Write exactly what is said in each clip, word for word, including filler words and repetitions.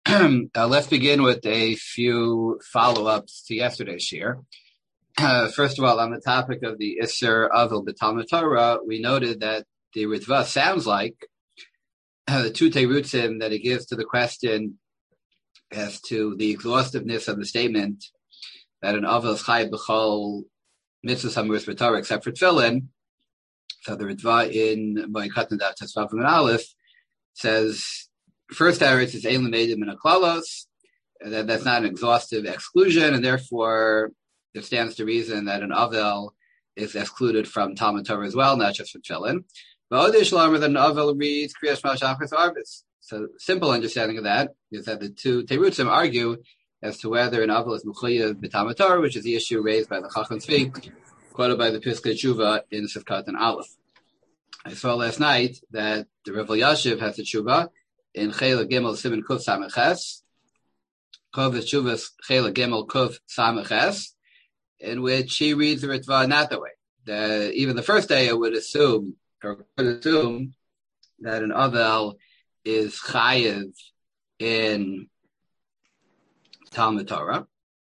uh, let's begin with a few follow-ups to yesterday's shir. Uh, first of all, on the topic of the Isser Avil B'Talmud Torah, we noted that the Ritva sounds like uh, the two terutzim that it gives to the question as to the exhaustiveness of the statement that an Avil is chai b'chol mitzvahs hamuros b'Torah except for tefillin. So the Ritva in Moed Katan Daf Tesvav and Aleph says, first eretz is ein l'meidim min haklalos, that that's not an exhaustive exclusion, and therefore there stands to reason that an Avel is excluded from Talmud Torah as well, not just from tefillin. But Odish Lamer that an Avel reads Kriyas Shema Shachris Arvis. So simple understanding of that is that the two Terutzim argue as to whether an Avel is Mechuyev b'Talmud Torah, which is the issue raised by the Chacham Tzvi, quoted by the Piskei Tshuva in Sivkat and Aleph. I saw last night that the Rav Yashiv has a Tshuva in Chela Gimel Siman Kuf Sameches, Kov Tshuvas Chela Gimel Kuf Sameches, in which he reads the Ritva not that way. That even the first day I would assume, or could assume, that an Avel is chayiv in Talmud Torah.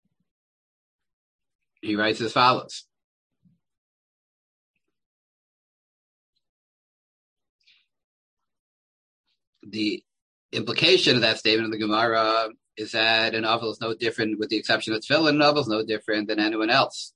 He writes as follows. The implication of that statement in the Gemara is that an Avel is no different, with the exception of tefillin, an Avel is no different than anyone else.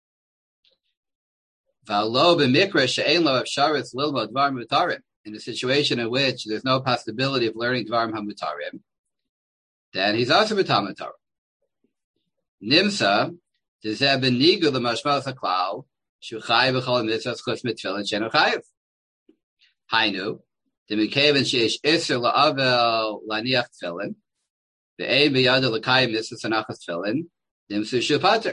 In a situation in which there's no possibility of learning Dvarim HaMutarim, then he's also b'Talmud Torah. Nimsa, Tizeh b'nigu l'mashmalas haklal, shu chayiv b'chol mitzvahs chutz mitfillin shenu chayiv. Hainu, Demikeven sheish iser la'avel laniach tefillin, ve'ein b'yada l'kayim mitzvahs hanachas tefillin, nimsu shu pater.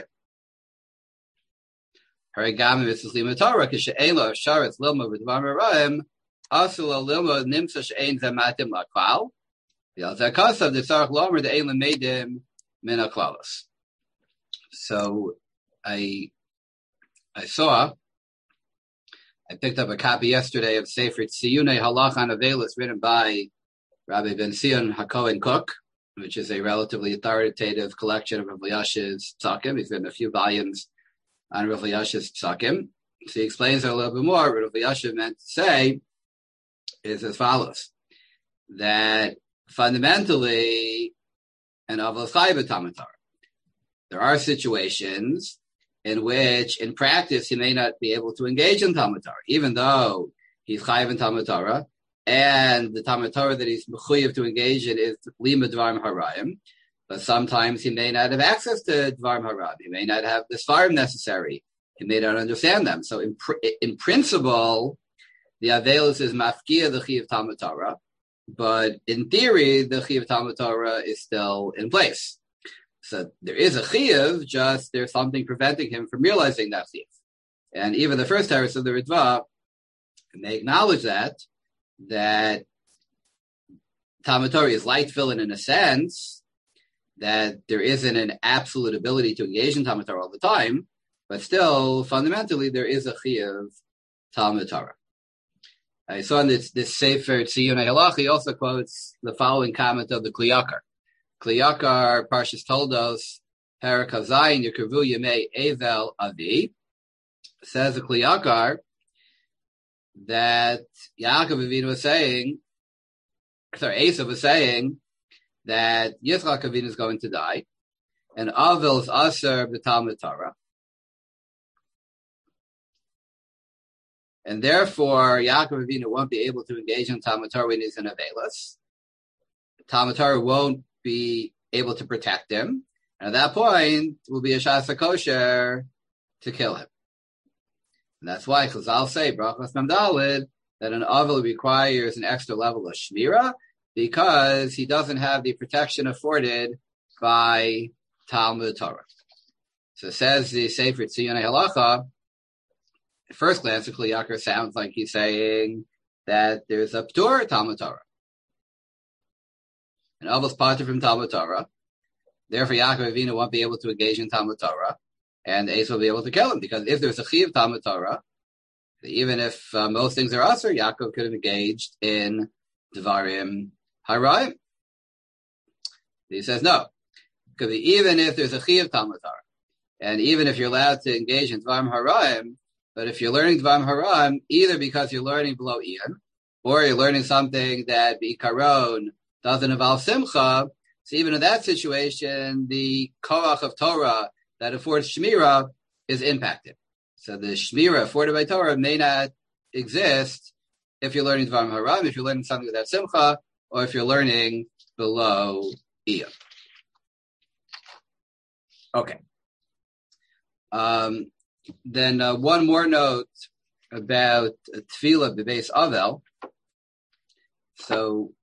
Harigam mitzvahs limud Torah, k'she'ein lo sharetz lilma v'dvarim ha'ra'im, asu lo lilma nimsa she'ein zematim l'klal, v'yal zakasav d'tzarech lomer de'ein l'meidim min haklalos. So I I saw, I picked up a copy yesterday of Sefer Tziyunei Halach on Avelis, written by Rabbi Ben Zion HaKohen Cook, which is a relatively authoritative collection of Rav Elyashiv's Psakim. He's written a few volumes on Rav Elyashiv's Psakim. So he explains it a little bit more. What Rav Elyashiv meant to say is as follows, that fundamentally an Avel is chayiv b'Talmud Torah. There are situations in which, in practice, he may not be able to engage in Talmud Torah, even though he's chayiv in Talmud Torah, and the Talmud Torah that he's mechuyev to engage in is limud dvarim harayim. But sometimes he may not have access to dvarim harayim. He may not have the svarim necessary. He may not understand them. So, in pr- in principle, the Avelus is mafkia the chiyuv Talmud Torah, but in theory, the chiyuv Talmud Torah is still in place. So there is a chiyuv, just there's something preventing him from realizing that chiyuv. And even the first teretz of the Ritva, they acknowledge that, that Talmud Torah is like tefillin in a sense, that there isn't an absolute ability to engage in Talmud Torah all the time, but still, fundamentally, there is a chiyuv Talmud Torah. I saw in this, this Sefer Tziyunei Halach, he also quotes the following comment of the Kli Yakar. Kli Yakar, Parshas Toldos, Perek Hazayin, Yekirvu Yemei Evel Avi, says the Kli Yakar that Yaakov Avinu was saying, sorry, Esav was saying that Yitzchak Avinu is going to die, and Avel is Aser b'Talmud Torah. And therefore, Yaakov Avinu won't be able to engage in Talmud Torah when he's in Avelis. Talmud Torah won't be able to protect him. And at that point, it will be a shasa kosher to kill him. And that's why Chazal say, Brachos Memdalid, that an Avel requires an extra level of shmira, because he doesn't have the protection afforded by Talmud Torah. So it says the Sefer Tziyunei Halacha, at first glance, the Kli Yakar sounds like he's saying that there's a ptur Talmud Torah. And Avel's parted from Talmud Torah. Therefore, Yaakov Avinu won't be able to engage in Talmud Torah, and Esau will be able to kill him, because if there's a chiyuv Talmud Torah, even if uh, most things are aser, Yaakov could have engaged in Dvarim Harayim. He says no. It could be even if there's a chi of Talmud Torah, and even if you're allowed to engage in Dvarim Haraim, but if you're learning Dvarim Haraim, either because you're learning below Ian, or you're learning something that B'ikaron doesn't involve Simcha, so even in that situation, the koach of Torah that affords Shmira is impacted. So the Shmira afforded by Torah may not exist if you're learning Dvarim Haraim, if you're learning something without Simcha, or if you're learning below Iyah. Okay. Um, then uh, one more note about uh, Tefillah B'Beis Avel. So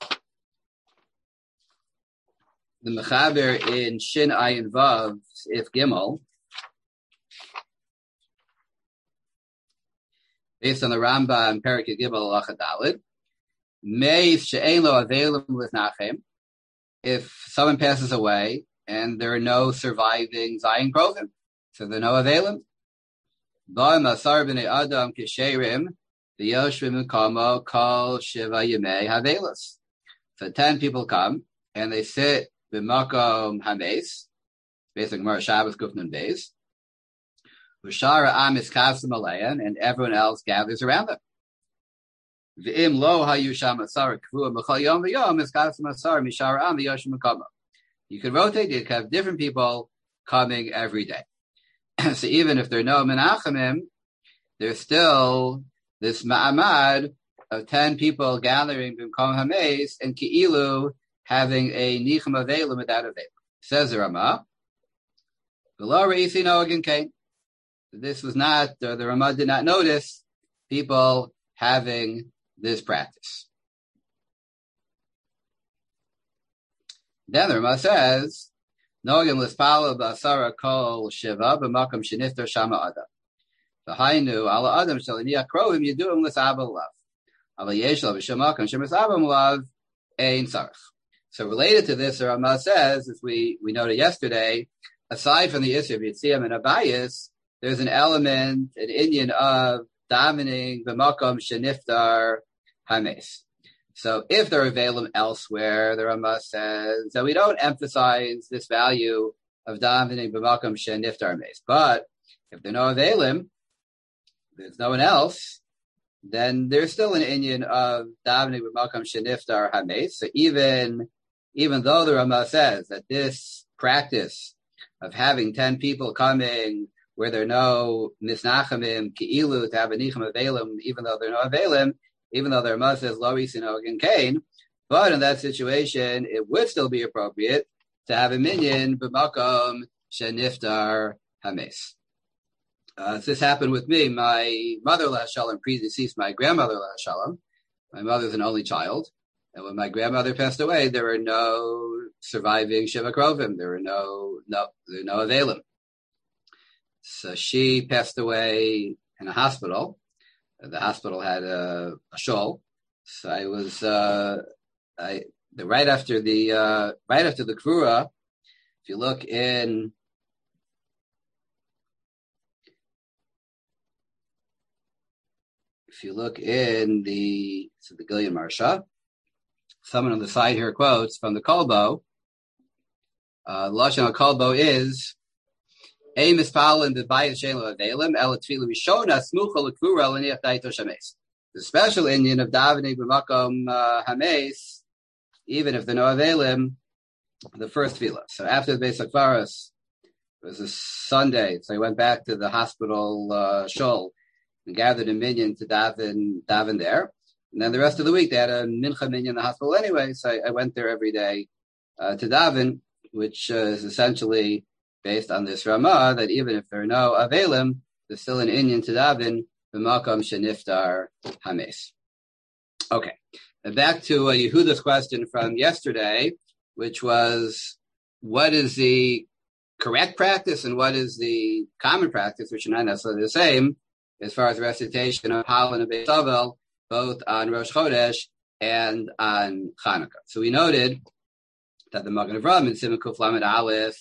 the Mechaber in Shin Ayin Vav If Gimel, based on the Rambam Perek Gimel Halacha Daled, Meis she'ein lo avelim litnachem, if someone passes away and there are no surviving Zayin Krovim, so there are no avelim. Ba'im asar b'nei adam kisherim v'yoshvim kamo kol shiva yemei havelos. So ten people come and they sit b'makom hameis, based on Gemara Shabbos Kufnun Beis. Ushara am is kavsim aleyan, and everyone else gathers around them. V'im lo hayu sham asar k'vua b'chol yom v'yom is kavsim asar mishara am v'yoshvim kamo. You could rotate. You could have different people coming every day. So even if there are no menachemim, there's still this ma'amad of ten people gathering b'mkom hameis and ki'ilu having a nichem avelim without avelim. Says the Rama, v'lo re'isi no'agin kain. This was not, or the Rama did not notice people having this practice. Then the Rama says, Nogim l'spala b'asara kol shiva b'makam sheniftar shama adam. V'hainu ala adam shel iniach krovim yiduim l'saba lav. Ala yesh lav b'shemakam shemisabam lav ein sarach. So related to this, the Rama says, as we, we noted yesterday, aside from the issue of Yitziyam and Abayis, there's an element, an Indian of davening b'makam sheniftar hames. So if they're available elsewhere, the Rama says that we don't emphasize this value of davening b'makam sheniftar hames. But if they're no available, there's no one else, then there's still an Indian of davening b'makam sheniftar hames. So even, even though the Rama says that this practice of having ten people coming where there are no misnachamim, ki'ilu, to have a nichem avelim, even though there are no avelim, even though there are says lo isinogin kain, but in that situation, it would still be appropriate to have a minyan b'makom sheniftar hames. Uh, this happened with me. My mother, last shalom, predeceased my grandmother, last shalom. My mother's an only child. And when my grandmother passed away, there were no surviving Shiva Krovim. There were no, no, there were no avelim. So she passed away in a hospital. The hospital had a, a shul. So I was, uh, I, the, right after the, uh, right after the Kvura, if you look in, if you look in the, so the Gillian Marsha, someone on the side here quotes from the Kolbo, uh, the Lashon Kolbo is, the special Indian of davening b'makom uh, hames, even if they're no avelim, the first tefillah. So after the Beis Hakvaros, it was a Sunday, so I went back to the hospital uh, shul and gathered a minyan to daven, daven there. And then the rest of the week, they had a mincha minyan in the hospital anyway, so I, I went there every day uh, to daven, which uh, is essentially based on this Ramah, that even if there are no avelim, there's still an Indian to daven b'makom sheniftar hames. Okay, and back to uh, Yehuda's question from yesterday, which was, what is the correct practice and what is the common practice, which are not necessarily the same, as far as recitation of Hal and Beis Avel, both on Rosh Chodesh and on Chanukah. So we noted that the Magen Avraham in Siman Kuf Lamed Aleph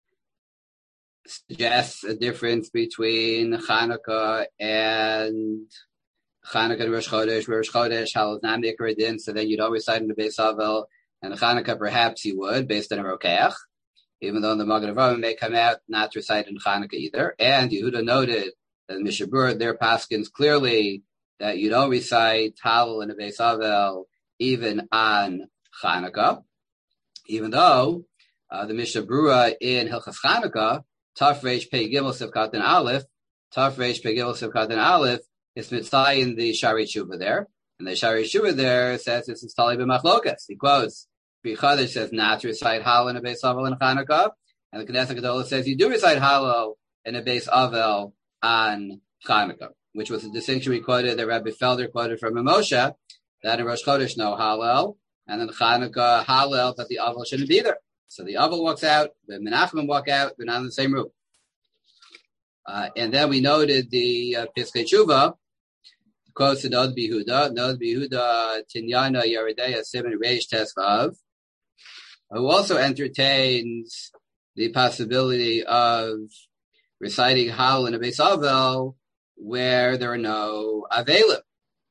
suggests a difference between Chanukah and Chanukah and Rosh Chodesh. Rosh Chodesh, Hal is not Mikra Din, so then you'd always cite in the Beis Avel and Chanukah perhaps he would, based on a Rokeach, even though the Magen Avraham may come out not to recite in Chanukah either. And Yehuda noted that Mishnah Berurah, their paskins clearly that you don't recite Hallel in a Beis Avel even on Chanukah, even though uh, the Mishnah Berurah in Hilchas Chanukah, Taf Reish Pei Gimel Sivkat and Aleph, Taf Reish Pei Gimel Sivkat and Aleph, is mitzvah in the Shari Tshuva there. And the Shari Tshuva there says this is Tali b'machlokas. He quotes, B'chadesh says not to recite Hallel in a Beis Avel in Chanukah, and the Knesset Gedolah says you do recite Hallel in a Beis Avel on Chanukah, which was a distinction we quoted that Rabbi Felder quoted from Moshe, that in Rosh Chodesh no Hallel, and then Chanukah Hallel, that the Avel shouldn't be there. So the Avel walks out, the Menachem walk out, they're not in the same room. Uh, and then we noted the uh, Piskei Tshuva, quotes to Nod Bihuda, Nod Bihuda Tinyana Yeridea Simon Reish Tesvav, who also entertains the possibility of reciting Hallel in a Beis Avel where there are no Avelim.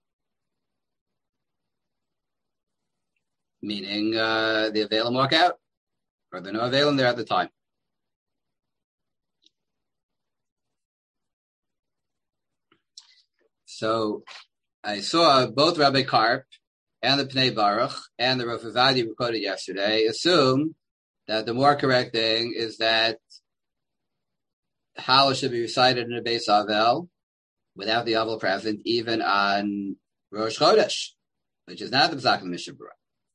Meaning uh, the Avelim walk out, or there are no Avelim there at the time. So I saw both Rabbi Karp and the Pnei Baruch and the Rav Avadi we quoted yesterday assume that the more correct thing is that Hallel should be recited in a Beis Avel without the Avel present, even on Rosh Chodesh, which is not the Psak of Mishnah Berurah.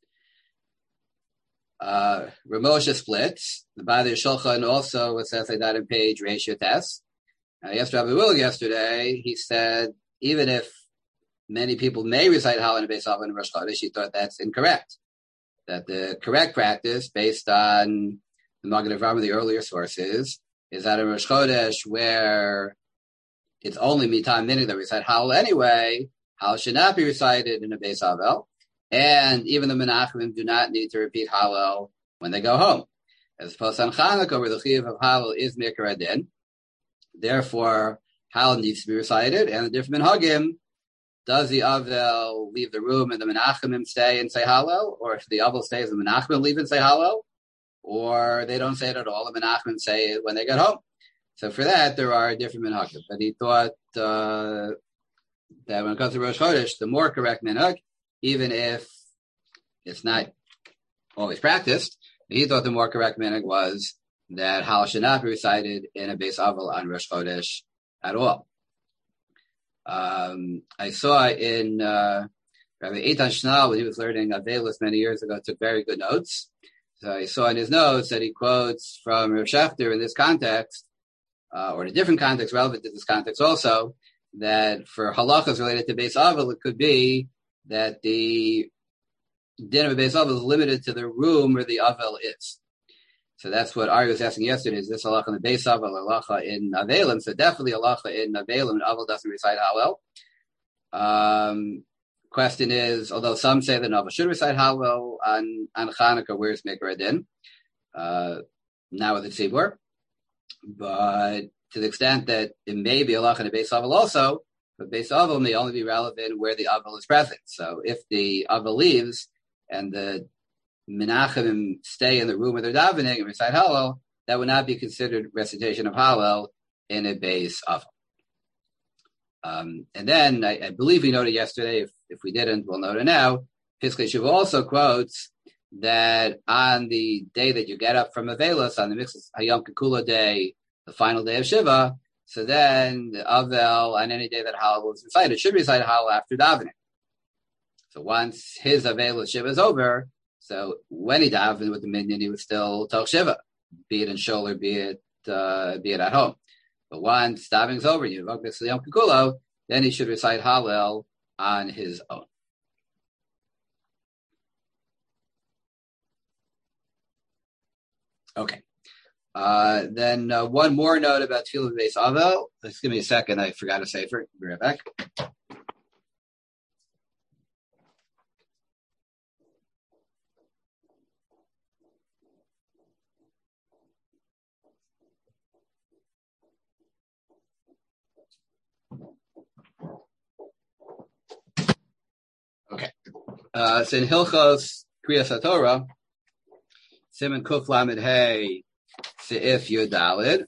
Uh, Ramosha splits. The Badei Shulchan also says like that in page Ratio Test. Uh, yes, Rabbi Willig yesterday, he said, even if many people may recite Hallel in a Beis Avel in Rosh Chodesh, he thought that's incorrect. That the correct practice, based on the Magen Avraham and the earlier sources, is that in Rosh Chodesh, where it's only mitam minhag that we recite Hallel anyway, Hallel should not be recited in a Beis Avel, and even the Menachemim do not need to repeat Hallel when they go home. As opposed to on Chanukah, where the chiyuv of Hallel is Mikra Din, therefore Hallel needs to be recited, and the different minhagim, does the Avel leave the room and the Menachemim stay and say Hallel, or if the Avel stays and the Menachemim leave and say Hallel, or they don't say it at all, the Menachemim say it when they get home. So for that, there are different minhagim. But he thought uh, that when it comes to Rosh Chodesh, the more correct minhag, even if it's not always practiced, he thought the more correct minhag was that Hallel should not be recited in a Beis Avel on Rosh Chodesh at all. Um, I saw in uh, Rabbi Eitan Shnal, when he was learning Avelis many years ago, took very good notes. So I saw in his notes that he quotes from Rav Shechter in this context, uh, or in a different context relevant to this context also, that for halachas related to Beis Avel, it could be that the din of a Beis Avel is limited to the room where the Avel is. So that's what Ari was asking yesterday. Is this halacha in the Beis Avel or halacha in Avelim? So definitely halacha in Avelim, and Avel doesn't recite Hallel. Um, question is, although some say that Avel should recite Hallel on, on Chanukah, where's Mikra Din? Uh, now with the Tzibur. But to the extent that it may be halacha in the Beis Avel also, but Beis Avel may only be relevant where the Avel is present. So if the Avel leaves and the Menachem stay in the room where they're davening and recite Hallel, that would not be considered recitation of Hallel in a Beis Avel. Um, and then I, I believe we noted yesterday, if, if we didn't, we'll note it now, Piskei Tshuva also quotes that on the day that you get up from Avelos, on the Mixus Hayom Kekula day, the final day of Shiva, so then the Avel, on any day that Hallel is recited, should recite Hallel after davening. So once his Avelos Shiva is over, so when he davened with the minyan, he would still talk Shiva, be it in shul or be it, uh, be it at home. But once davening's over, you invoke Mixus Hayom Kekula, then he should recite Hallel on his own. Okay. Uh, then uh, one more note about Tefillah Beis Avel. Just give me a second. I forgot to say for it. Be right back. Okay. Uh, so in Hilchos Kriyas HaTorah, Siman Kuf Lamed Hey, Seif Yudalid,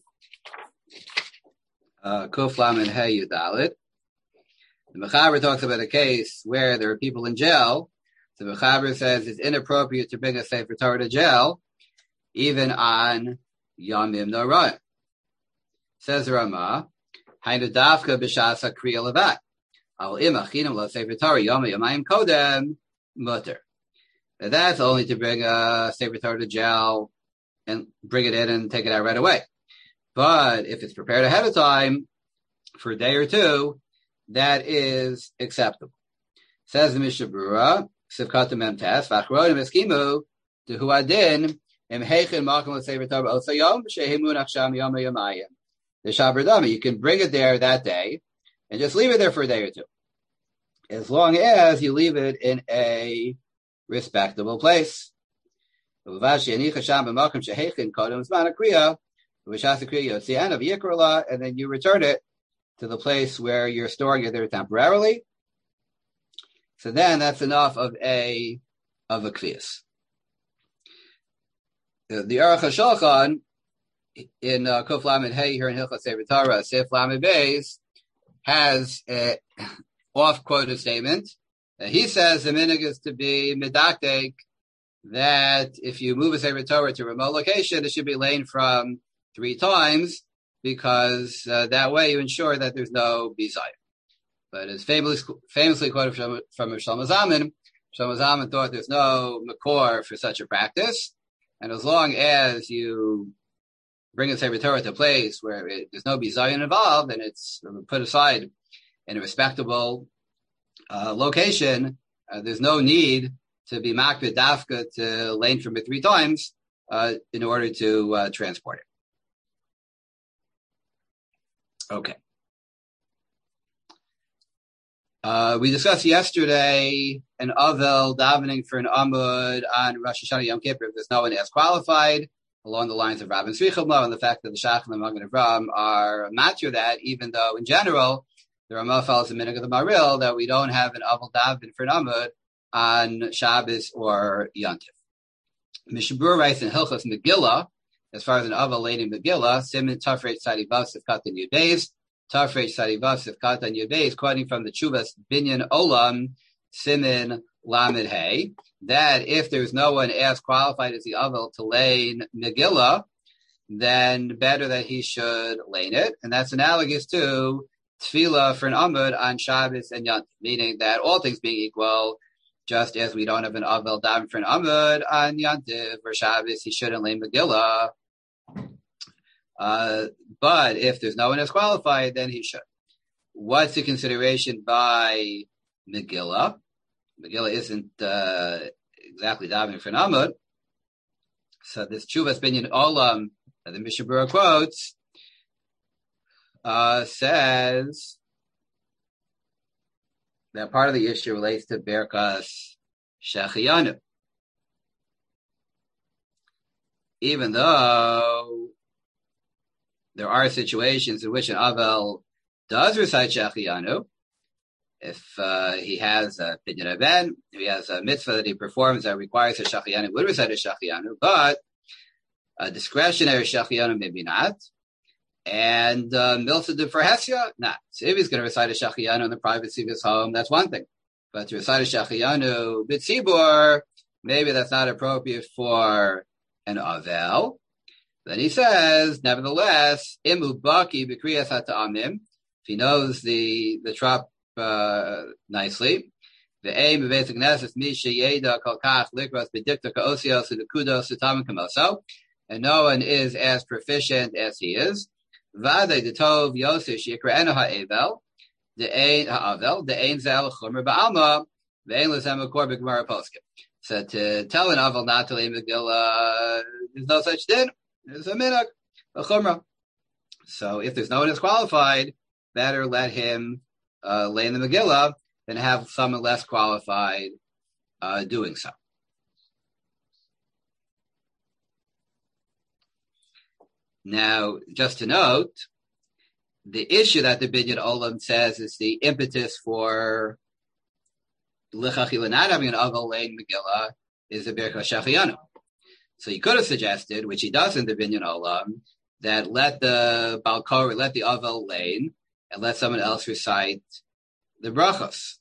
uh, Kuf Lamed Hey Yudalid. The Mechaber talks about a case where there are people in jail. So the Mechaber says it's inappropriate to bring a Sefer Torah to jail, even on Yomim Noraim. Says the Ramah, Hainu Dafka B'Shasa Kriya Levat. Al Im Achinam Lo Sefer Torah Yom Yomayim Kodem Mutter. That's only to bring a Sefer Torah to jail and bring it in and take it out right away. But if it's prepared ahead of time for a day or two, that is acceptable. Says the Mishnah Berurah, Sivkata Mem Tes, Vachronim Eskimu, Dehu Adin, Im Heichen Makom LeSefer Torah Osayom, Shehimun Achsham Yom Yomayim. The Shabradami, you can bring it there that day and just leave it there for a day or two. As long as you leave it in a respectable place. And then you return it to the place where you're storing it there temporarily. So then that's enough of a of a kriyas. The, the Aruch HaShulchan in uh, Kuf Lamed Hey here in Hilchos Sefer Torah, Sif Lamed Beis, has a off-quoted statement. Uh, he says the minhag is to be medaktek, that if you move a Sefer Torah to a remote location, it should be lain from three times, because uh, that way you ensure that there's no bizayah. But as famously, famously quoted from, from Shlomo Zalman, Shlomo Zalman thought there's no makor for such a practice, and as long as you bring a Sefer Torah to a place where it, there's no bizayon involved and it's put aside in a respectable uh, location, uh, there's no need to be makbid dafka to lane from it three times uh, in order to uh, transport it. Okay. Uh, we discussed yesterday an avel davening for an amud on Rosh Hashanah Yom Kippur if there's no one as qualified, along the lines of Rabban Tzvi and the fact that the Shach and the Magen Avraham are matter that, even though in general the Ramah follows the minhag of the Maril that we don't have an avel daven for an amud on Shabbos or Yontif. Mishnah Berurah writes in Hilchos Megillah, as far as an avel laid in Megillah, Siman Tafresh Tzadi Vav Sifkat and Yud Beis, Tafresh Tzadi Vav Sifkat and Yud Beis, quoting from the Chuvas Binyan Olam, Siman Lamed Hey, that if there's no one as qualified as the avel to lane Megillah, then better that he should lane it. And that's analogous to tefillah for an amud on Shabbos and Yontif, meaning that all things being equal, just as we don't have an avel daven for an amud on Yontif or Shabbos, he shouldn't lane Megillah. Uh, but if there's no one as qualified, then he should. What's the consideration by Megillah? Megillah isn't uh, exactly davening for an amud. So this Chuvas Binyan Olam that the Mishnah Berurah quotes uh, says that part of the issue relates to Berkas Shechiyanu. Even though there are situations in which an avel does recite Shechiyanu, if uh, he has a Pidyon Aben, if he has a mitzvah that he performs that requires a Shechiyanu, would recite a Shechiyanu, but a discretionary Shechiyanu maybe not, and uh, Milsa for Hesya, not. So if he's going to recite a Shechiyanu in the privacy of his home, that's one thing. But to recite a Shechiyanu B'tzibur, maybe that's not appropriate for an avel. Then he says, nevertheless, Imu Baki B'kriyas HaTa'amim, if he knows the the trop uh, nicely, the aim of Beis HaKnesses Misha Yeda Kolkach Likros B'dikta Ka'osios U'Nekudos U'Tamim Kamoso, and no one is as proficient as he is. Vade the Tov Yosef Shikra'enu Ha'avel, the Ein Ha'avel, the Ein Zel Chumer Ba'alma, the Ein L'Zem Akor B'Gemara Poskim. So to tell an avel not to lay Megillah, there's no such thing. There's a minhag, a chumrah. So if there's no one who's qualified, better let him uh, lay in the Megillah than have someone less qualified uh, doing so. Now, just to note, the issue that the Binyan Olam says is the impetus for L'chachila not having an avel laying Megillah is the Birka Shachianu. So he could have suggested, which he does in the Binyan Olam, that let the Balkor, let the Avel lane, and let someone else recite the brachos.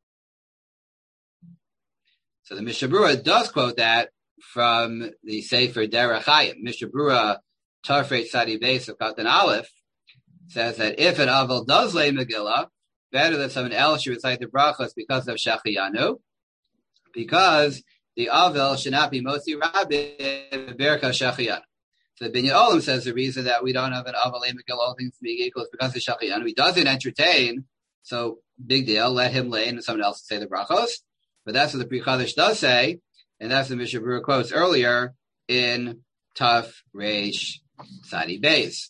So the Mishnah Berurah does quote that from the Sefer Derech Hayim. Mishnah Berurah, Tarfrei Tzadi Beis of Katan Aleph, says that if an Avel does lay Megillah, better that someone else should recite the brachos because of Shachianu, because the Avel should not be Motzi Rabbi Berka Shachianu. So the Binyan Olam says the reason that we don't have an Avel lay Megillah, all things being equal, is because of Shachianu. He doesn't entertain, so big deal, let him lay and someone else say the brachos. But that's what the Pri Chadash does say, and that's the Mishnah Berurah quotes earlier in Taf Reish Tzadi Beis.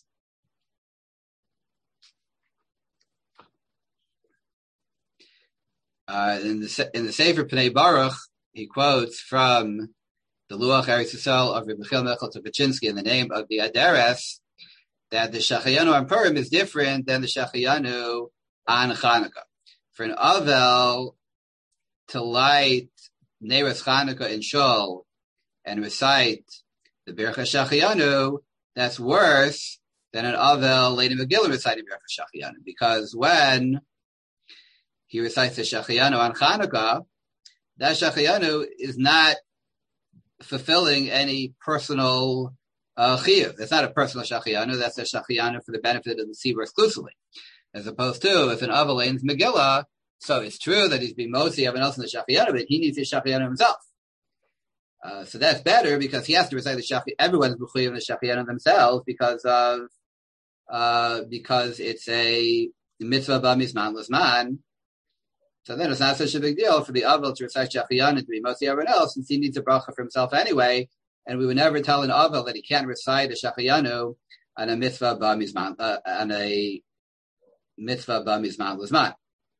Uh, in the in the Sefer Pnei Baruch, he quotes from the Luach Eretz Yisrael of Reb Michal Mechel Tukachinsky in the name of the Aderes that the Shachianu on Purim is different than the Shachianu on Chanukah. For an Avel to light Neiras Chanukah in Shul and recite the Birka Shachianu, that's worse than an Avel Lady Megillah reciting Birka Shachianu, because when he recites the Shachianu on Chanukah, that Shachianu is not fulfilling any personal uh, chiyuv. It's not a personal Shachianu, that's a Shachianu for the benefit of the Tzibur exclusively. As opposed to, if an Avel lanes Megillah, so it's true that he's being mostly everyone else in the Shachianu, but he needs his Shachianu himself. Uh, so that's better because he has to recite the Shachianu. Everyone's B'chuy in the Shachianu themselves because of, uh, because it's a mitzvah b'mizman l'zman. So then it's not such a big deal for the Avel to recite Shachianu to be mostly everyone else, since he needs a bracha for himself anyway. And we would never tell an Avel that he can't recite a Shachianu on a mitzvah b'mizman, uh, on a mitzvah b'mizman l'zman.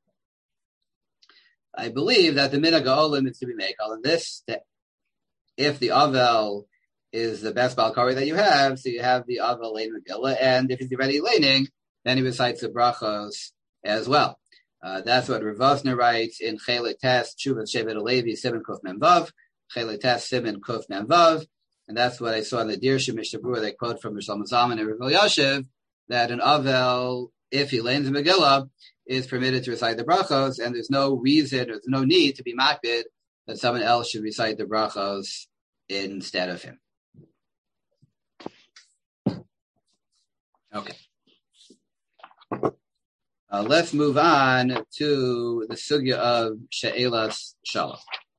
I believe that the minhag ha'olam is to be made on this. That if the Avel is the best Balkari that you have, so you have the Avel Lein Megillah, and if he's already laning, then he recites the brachos as well. Uh, that's what Rav Vosner writes in Chelek Tes Tshuvat Shevet Alevi Siman Kuf Mem Vav, Chelek Tes Siman Kuf Mem Vav, and that's what I saw in the Dirshu Mishnah Berurah. They quote from Rishon Zalman and Rav Elyashiv that an Avel, if he lanes Megillah, is permitted to recite the brachos, and there's no reason, there's no need to be makbid that someone else should recite the brachos instead of him. Okay. Uh, let's move on to the sugya of She'elas Shalom.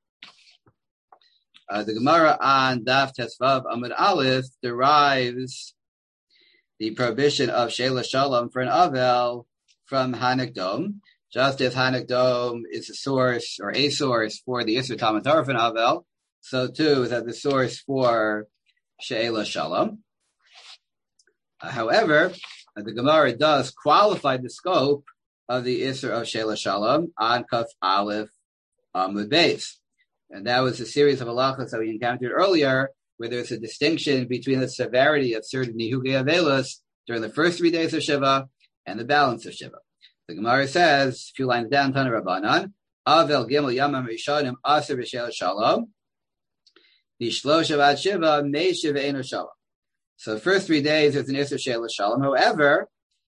Uh, the Gemara on Daf Tesvav Amud Aleph derives the prohibition of She'elas Shalom for an Avel from Hanakdom, just as Hanakdom is a source or a source for the Isser Talmud Torah from Avel, so too is that the source for She'elas Shalom. Uh, however, uh, the Gemara does qualify the scope of the Isser of She'elas Shalom on Kaf Aleph Amud Beis. And that was a series of halachas that we encountered earlier, where there's a distinction between the severity of certain Nihugei Avelos during the first three days of Shiva and the balance of Shiva. The Gemara says, a few lines down, Tana Rabbanan, Avel Gimel Yamam Rishonim Aser B'She'elas Shalom, B'Shloshav Ad Shiva Meishiv Eino Shalom. So the first three days there's an Isser She'elas Shalom. However,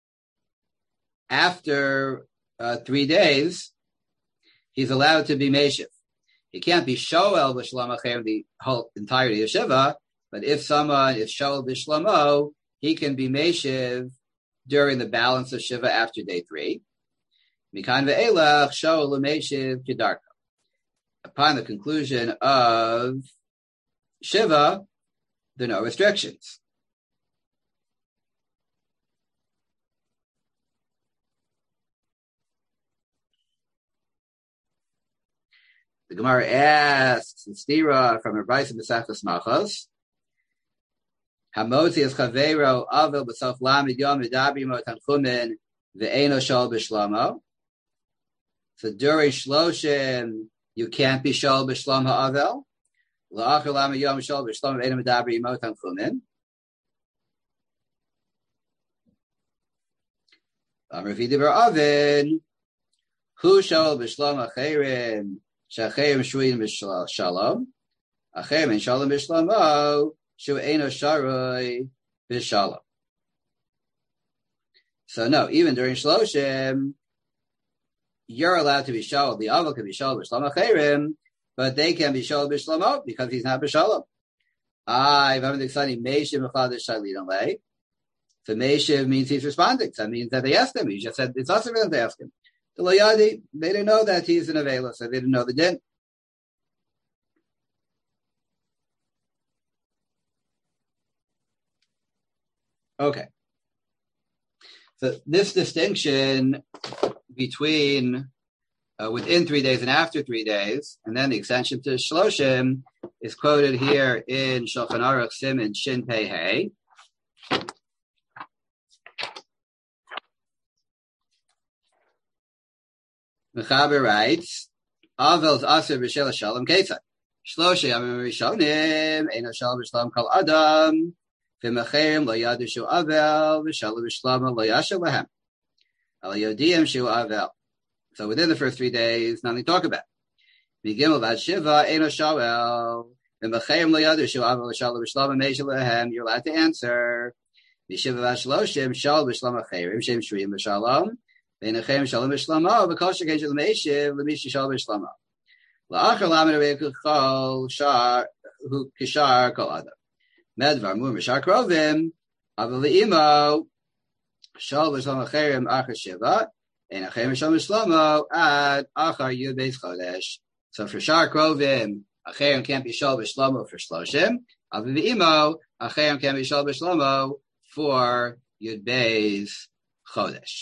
after uh, three days, he's allowed to be Meishiv. He can't be Shoel B'Shalom Acher the whole entirety of Shiva, but if someone is Shoel B'Shlomo, he can be Meishiv during the balance of Shiva after day three. Mikan ve'elach shoel l'meishiv kedarka. Upon the conclusion of Shiva, there are no restrictions. The Gemara asks in Stira from a Brayso B'Sachos Machos, Hamotzi es chaveiro avel b'sof lamed yom medabrim o tanchumin ve'eno shol b'shlomo. So during shloshim, you can't be shol b'shlomo avel. La'achar lamed yom shol b'shlomo ve'eno medabrim o tanchumin. Amar v'diber avin hu shol b'shlomo acherim sha'acherim shvuim b'shalom. Achem and Shalom Bishlomo, Shu Eino Sharoi Bishalom. So no, even during Shloshim, you're allowed to be Shalom. The Aval can be Shalom Bishlomo Chayrim, but they can be Shalom Bishlomo because he's not Bishalom. Ah, if I'm exciting, Meishiv Mechadish Shalidon Lei. So Meishiv means he's responding. So that means that they asked him. He just said it's also for them to ask him. The Loyadi, they didn't know that he's an Avela, so they didn't know the din. Okay. So this distinction between uh, within three days and after three days, and then the extension to Shloshim is quoted here in Shulchan Aruch Siman Shin Pei Hey. Mechaber writes, Avel's Aser B'Shel Shalom Ketzad. Shloshim Yamim Rishonim Eino Shalom B'Shalom Kol Adam V'Mecherim Lo Yadu Shu Avel V'Shalom B'Shalom Lo Yashem Lahem Al Yodiyim Shu Avel. So within the first three days, nothing to talk about. Migimel Vad Shiva Eino Shawel V'Mecherim Lo Yadu Shu Avel V'Shalom B'Shalom Meisha Lahem. You're allowed to answer. V'Shiva Vad Shloshim Shalom B'Shalom Acherim Shem Shuyim B'Shalom V'Nechem Shalom B'Shalom V'Kol Shekei Shel Meishiv L'Mishi Shalom B'Shalom La'achar Lamed Avei Kol Shar Hu Kishar Kol Adam Medvar Mur Mishar Krovim Aval Le'imo Shalom B'Shalom Acherim Achar Shiva V'Nechem Shalom B'Shalom Ad Achar Yud Beis Chodesh. So for Shar Krovim, Acherim can't be Shalom B'Shalom for Shloshim. Aval Le'imo Acherim can't be Shalom B'Shalom for Yud Beis Chodesh.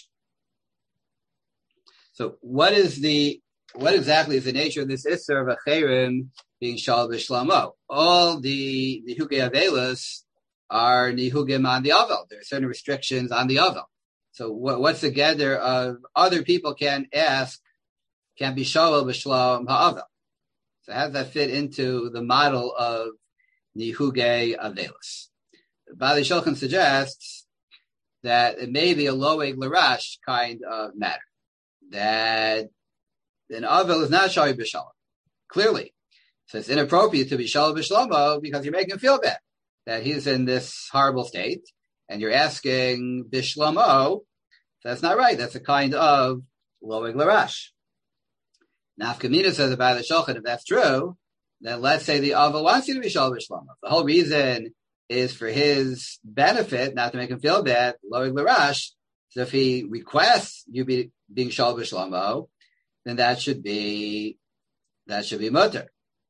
So what is the, what exactly is the nature of this Isser of Acherim being Shalom B'Shlomo? All the Nihugei Avelis are Nihugim on the Avel. There are certain restrictions on the Avel. So what, what's the gather of other people can ask, can be Shalom B'Shlom Ha'avel? So how does that fit into the model of Nihugei Avelis? Bali Shulchan suggests that it may be a Loeg Larash kind of matter. That an Avel is not Shari B'Shalom. Clearly. So it's inappropriate to be Shalom B'Shlomo because you're making him feel bad that he's in this horrible state and you're asking B'Shlomo. That's not right. That's a kind of Loeg Larash. Nafkamina says about the Shulchan, if that's true, then let's say the Avel wants you to be Shalom B'Shlomo. The whole reason is for his benefit, not to make him feel bad, Loeg Larash. So if he requests you be being Shalom B'Shlomo, then that should be that should be mutter.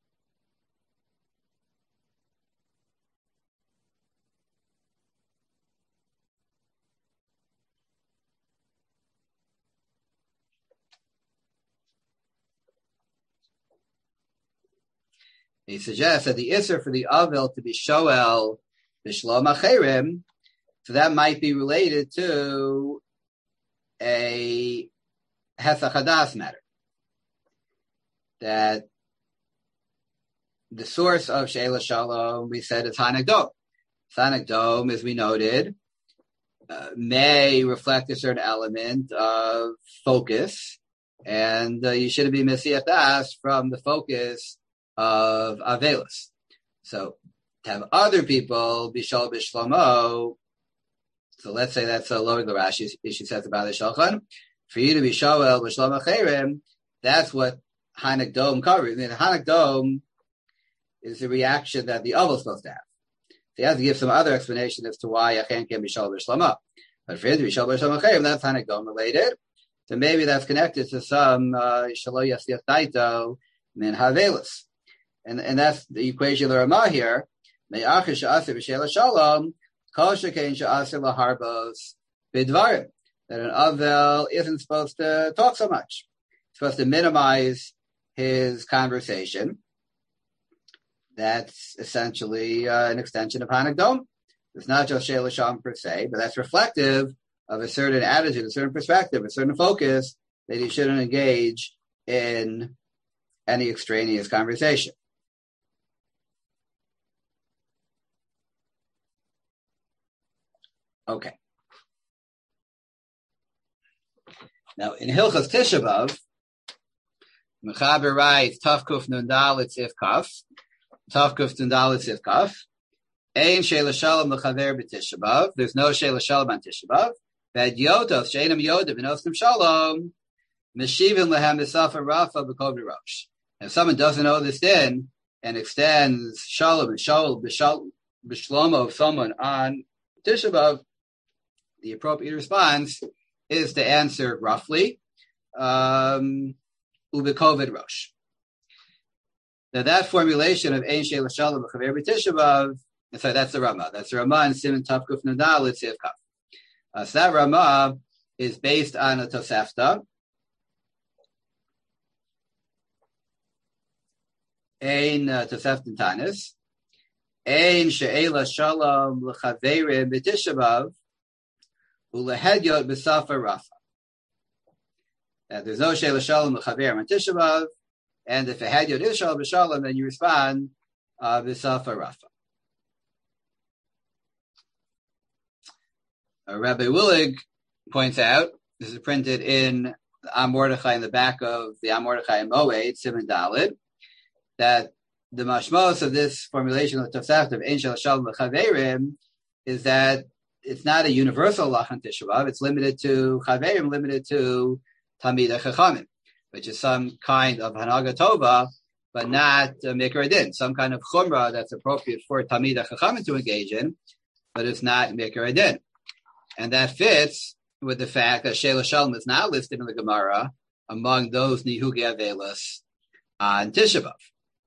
He suggests that the Isser for the Avel to be Shoel B'Shlom Acherim, so that might be related to a Hesach Hadas matter. That the source of She'ela Shalom, we said, is Hanek Dom. Hanek Dom, as we noted, uh, may reflect a certain element of focus, and uh, you shouldn't be Mesiach Das from the focus of Avelis. So, to have other people be Shalom B'Shlomo, so let's say that's a Loeg Larash issue says about the Shulchan. For you to be Shoel B'Shlom Acherim, that's what Hanek Dom covers. I mean, Hanek Dom is the reaction that the Avel is supposed to have. So he has to give some other explanation as to why Achen can be Shoel B'Shlomo. But for him to be Shoel B'Shlom Acherim, that's Hanek Dom related. So maybe that's connected to some Shalo Yasiach Daito Min Havelis. And and that's the equation of the Ramah here. Me'achar she'asir b'she'ela shalom, kol shekein she'asir laharbos bidvarim. That an Avel isn't supposed to talk so much. He's supposed to minimize his conversation. That's essentially uh, an extension of Hanek Dom. It's not just She'ela Shalom per se, but that's reflective of a certain attitude, a certain perspective, a certain focus that he shouldn't engage in any extraneous conversation. Okay. Now, in Hilchas Tisha B'Av, Mechaber writes, Taf Kuf Nun Dal, it's If Kaf. Tavkuf Tundal Sivkaf. Ein Sheila Shalom L'Chaver B'Tisha B'Av. There's no Sheila Shalom on Tisha B'Av. Ved Yotos Sheinam Yodav V'Nostim Shalom. Meshivim Lehem B'Safa Rafa B'Kov Rosh. If someone doesn't know this din and extends Shalom and Shalom B'Shlomo of someone on Tisha B'Av, the appropriate response is to answer roughly, um, U'B'Kovid Rosh. Now that formulation of Ein Sheila Shalom B'Chaver B'Tisha B'Av, and so that's the Ramah. That's the Ramah in Siman Tavkuf Nudal Litziv Kaf. Uh, so that Ramah is based on a Tosefta. Ein uh, Tosefta Tanis. Ein Sheila Shalom L'Chaver B'Tisha B'Av U'Lehedyot B'Safa Rafa. There's no Sheila Shalom L'Chaver on Tisha B'Av, and if a Hedyot is Shalom B'Shalom, then you respond uh, B'Safa Rafa. Uh, Rabbi Willig points out, this is printed in the Am Mordechai in the back of the Am Mordechai Moed, Siman Dalid, that the mashmos of this formulation of the Tosefta of Ein Shel Shalom L'Chaverim is that it's not a universal lachan Tisha B'Av, it's limited to Chaverim, limited to Tamidei Chachamim, which is some kind of Hanaga Tova, but not uh, Mikra Din, some kind of Chumrah that's appropriate for Tamidei Chachamim to engage in, but it's not Mikra Din. And that fits with the fact that Sheila Shalom is not listed in the Gemara among those Nihugi Avelis on Tisha B'Av.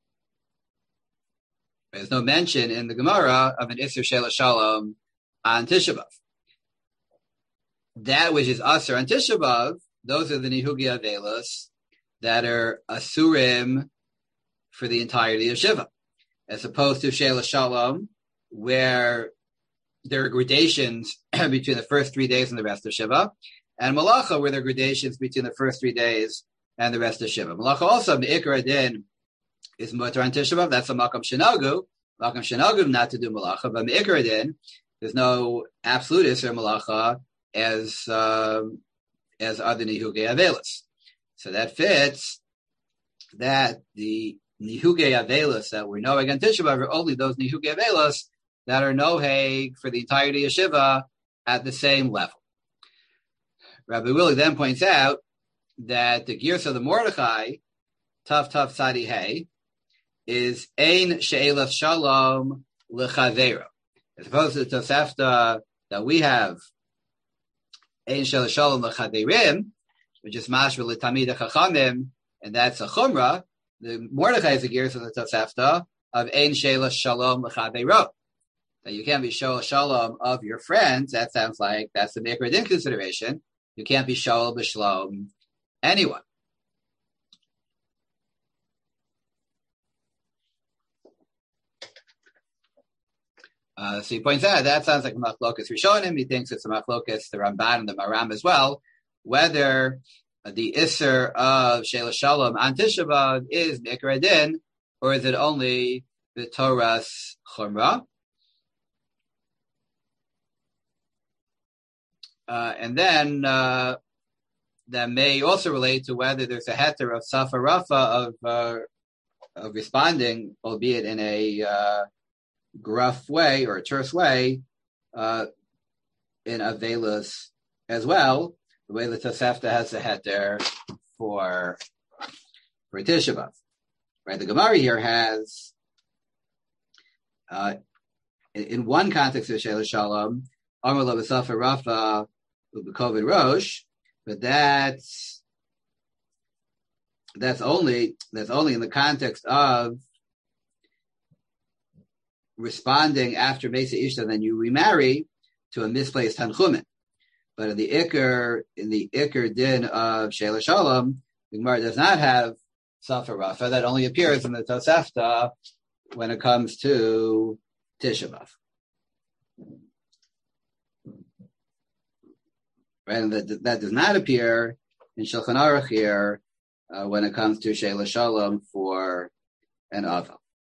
There's no mention in the Gemara of an Isser Sheila Shalom on Tisha B'Av. That which is Asr on Tisha B'Av, those are the Nihugi Avelis that are Asurim for the entirety of Shiva, as opposed to Sheila Shalom, where there are gradations between the first three days and the rest of Shiva, and Malacha, where there are gradations between the first three days and the rest of Shiva. Malacha also, Me'ikar Adin, is Mutar on Tisha B'Av. That's a Makam Shenagu. Makam Shenagu not to do Malacha, but Me'ikar Adin, there's no absolute Isser Malacha as um, as other Nihugei Avelis. So that fits that the Nihugei Avelis that we know again Tisha B'Av are only those Nihugei Avelis that are noheg for the entirety of Shiva at the same level. Rabbi Willi then points out that the Girs of the Mordechai, Tav Tav Tzadi Hey, is Ein She'elas Shalom L'Chavero. As opposed to the Tosefta that we have, Ein She'elas Shalom L'Chaverim, which is Mashma L'Tamidei Chachamim, and that's a Chumrah. The Mordechai is the Girs of the Tosefta of Ein She'elas Shalom L'Chavero. That you can't be Shoel Shalom of your friends. That sounds like that's the Mikra Din consideration. You can't be Shoel B'Shalom anyone. Uh, so he points out that sounds like a Machlokas Rishonim. He thinks it's a Machlokas, the Ramban and the Maram as well, whether uh, the Isser of Sheila Shalom on Tisha B'Av is Mikra Din, or is it only the Torah's Chumrah. Uh, and then uh, that may also relate to whether there's a heter of Safa Rafa of, uh, of responding, albeit in a uh, gruff way or a terse way, uh, in Avelis as well, the way the Tosefta has a heter for, for Tisha B'Av. Right? The Gemara here has, uh, in, in one context of Sheila Shalom, Amar Lo B'Safa Rafa U'B'Kovid Rosh, but that's that's only that's only in the context of responding after Mesa Ishta, then you remarry to a misplaced Tanchumen. But in the Iker in the Iker din of Sheila Shalom, the Gemara does not have Safa Rafa. That only appears in the Tosefta when it comes to Tisha B'Av. Right, and that, that does not appear in Shulchan Aruch here uh, when it comes to Sheila Shalom for an Ava.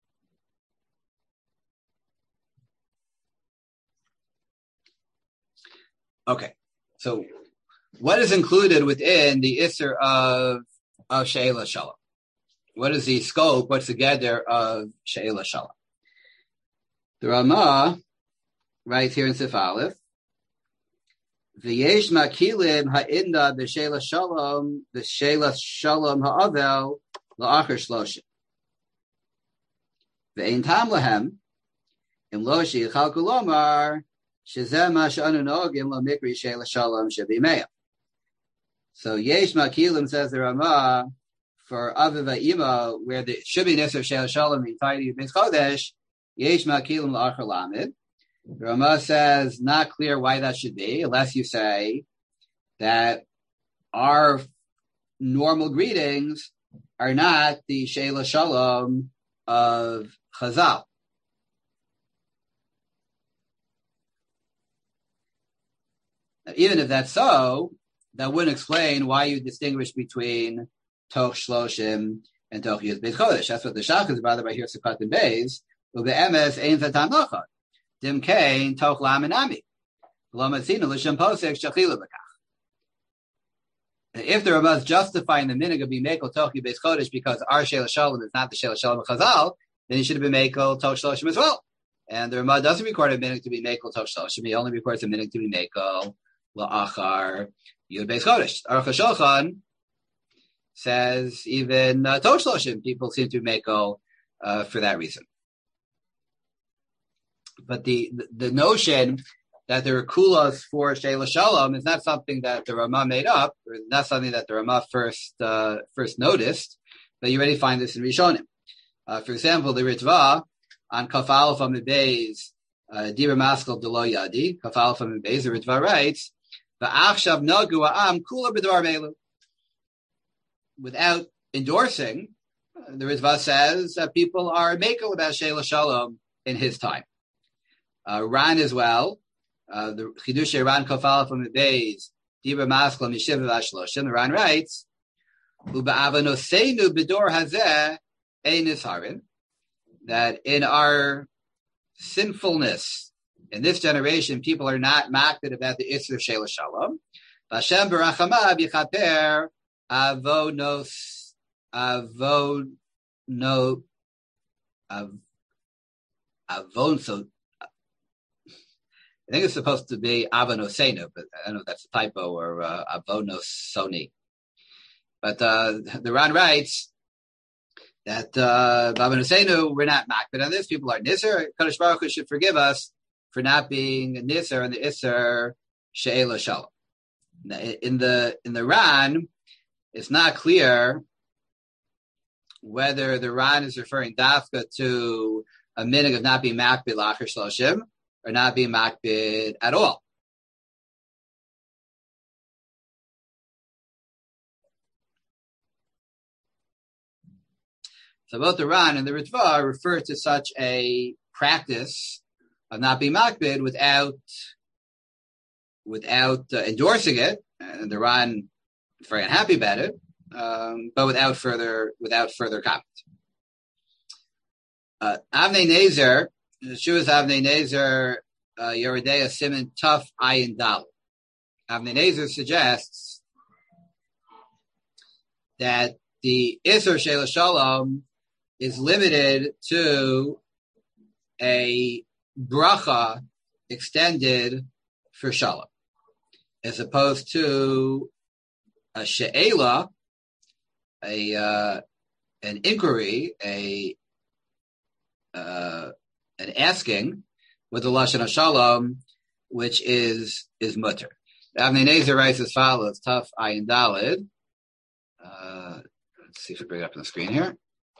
Okay, so what is included within the Isser of, of Sheila Shalom? what is the scope, what's the gather of She'ela Shalom? The Ramah writes here in Sif Aleph, V'yesh makilim ha'inda b'She'ela Shalom, b'She'ela Shalom ha'avel la'achar shloshim. V'ein tam lahem, im lo she'ichalku lomar, shezeh ma she'anu nogim lo mikri She'ela Shalom she'bimeya. So yesh makilim, says the Ramah, for Aviv Va'ima, where the should be Nisr She'ela Shalom, the entirety of Beis Chodesh, yesh makilim la'achar lamed. The Ramah says, not clear why that should be, unless you say that our normal greetings are not the She'ela Shalom of Chazal. Now, even if that's so, that wouldn't explain why you distinguish between Toch Shloshim and Toch Yud Beis Chodesh. That's what the Shach is bothered by here, Sukkot and Beis. Ube'emes ein zatam nochad. Dim kain toch lam enami. Lo matzina l'shem posek shachilu b'kach. If the Ramah is justifying the minig of being mekel toch Yud Beis Chodesh because our She'ela Shalom is not the She'ela Shalom of Chazal, then he should have been mekel toch Shloshim as well. And the Ramah doesn't record a minig to be mekel toch Shloshim. He only records a minig to be mekel la'achar Yud Beis Chodesh. Aruch HaShulchan says even uh, toch Shloshim people seem to be mekel uh, for that reason. But the, the, the notion that there are kulas for She'ela Shalom is not something that the Ramah made up, or not something that the Ramah first uh, first noticed, but you already find this in Rishonim. Uh, for example, the Ritva on Kaf Aleph Amud Beis, Dibur Maskal Delo Yadi, Kaf Aleph Amud Beis, the Ritva writes, V'achshav nagu ha'am kula b'dvar melu. Without endorsing, the Ritva says that people are makel about She'ela Shalom in his time. Uh, Ran as well, uh, the Chidush Ran Kafal from the Beis, Dibur Maskal Mishiv Vashloshim, the Ran writes, Uba'avanosenu b'dor hazeh ein nisharin, that in our sinfulness, in this generation, people are not makted about the Isser of She'ela Shalom. Vashem b'rachamav yichaper avonos, avono, av, avonso, I think it's supposed to be Avonosenu, but I don't know if that's a typo, or uh, Avonosoni. But uh, the Ran writes that uh, Avonosenu, we're not makbid on this. People are Nisr. Kadosh Baruch Hu should forgive us for not being a Nisr and the Isser She'ela Shalom. In the in the Ran, it's not clear whether the Ran is referring dafka to a minig of not being makbid l'achar shloshim, or not being makbid at all. So both the Ran and the Ritva refer to such a practice of not being makbid without without uh, endorsing it, and the Ran is very unhappy about it, um, but without further without further comment. Uh, Avnei Nezer, Shuas Avnei Nezer, uh, Yeridea Siman Tuf Ayin Dal. Avnei Nezer suggests that the Isser She'ela Shalom is limited to a bracha extended for Shalom, as opposed to a She'ela, a uh, an inquiry, a uh, an asking with the Lashon HaShalom, which is is mutter. Avnei Nezer writes as follows: Tuf Ayin Daled. Uh, let's see if we bring it up on the screen here.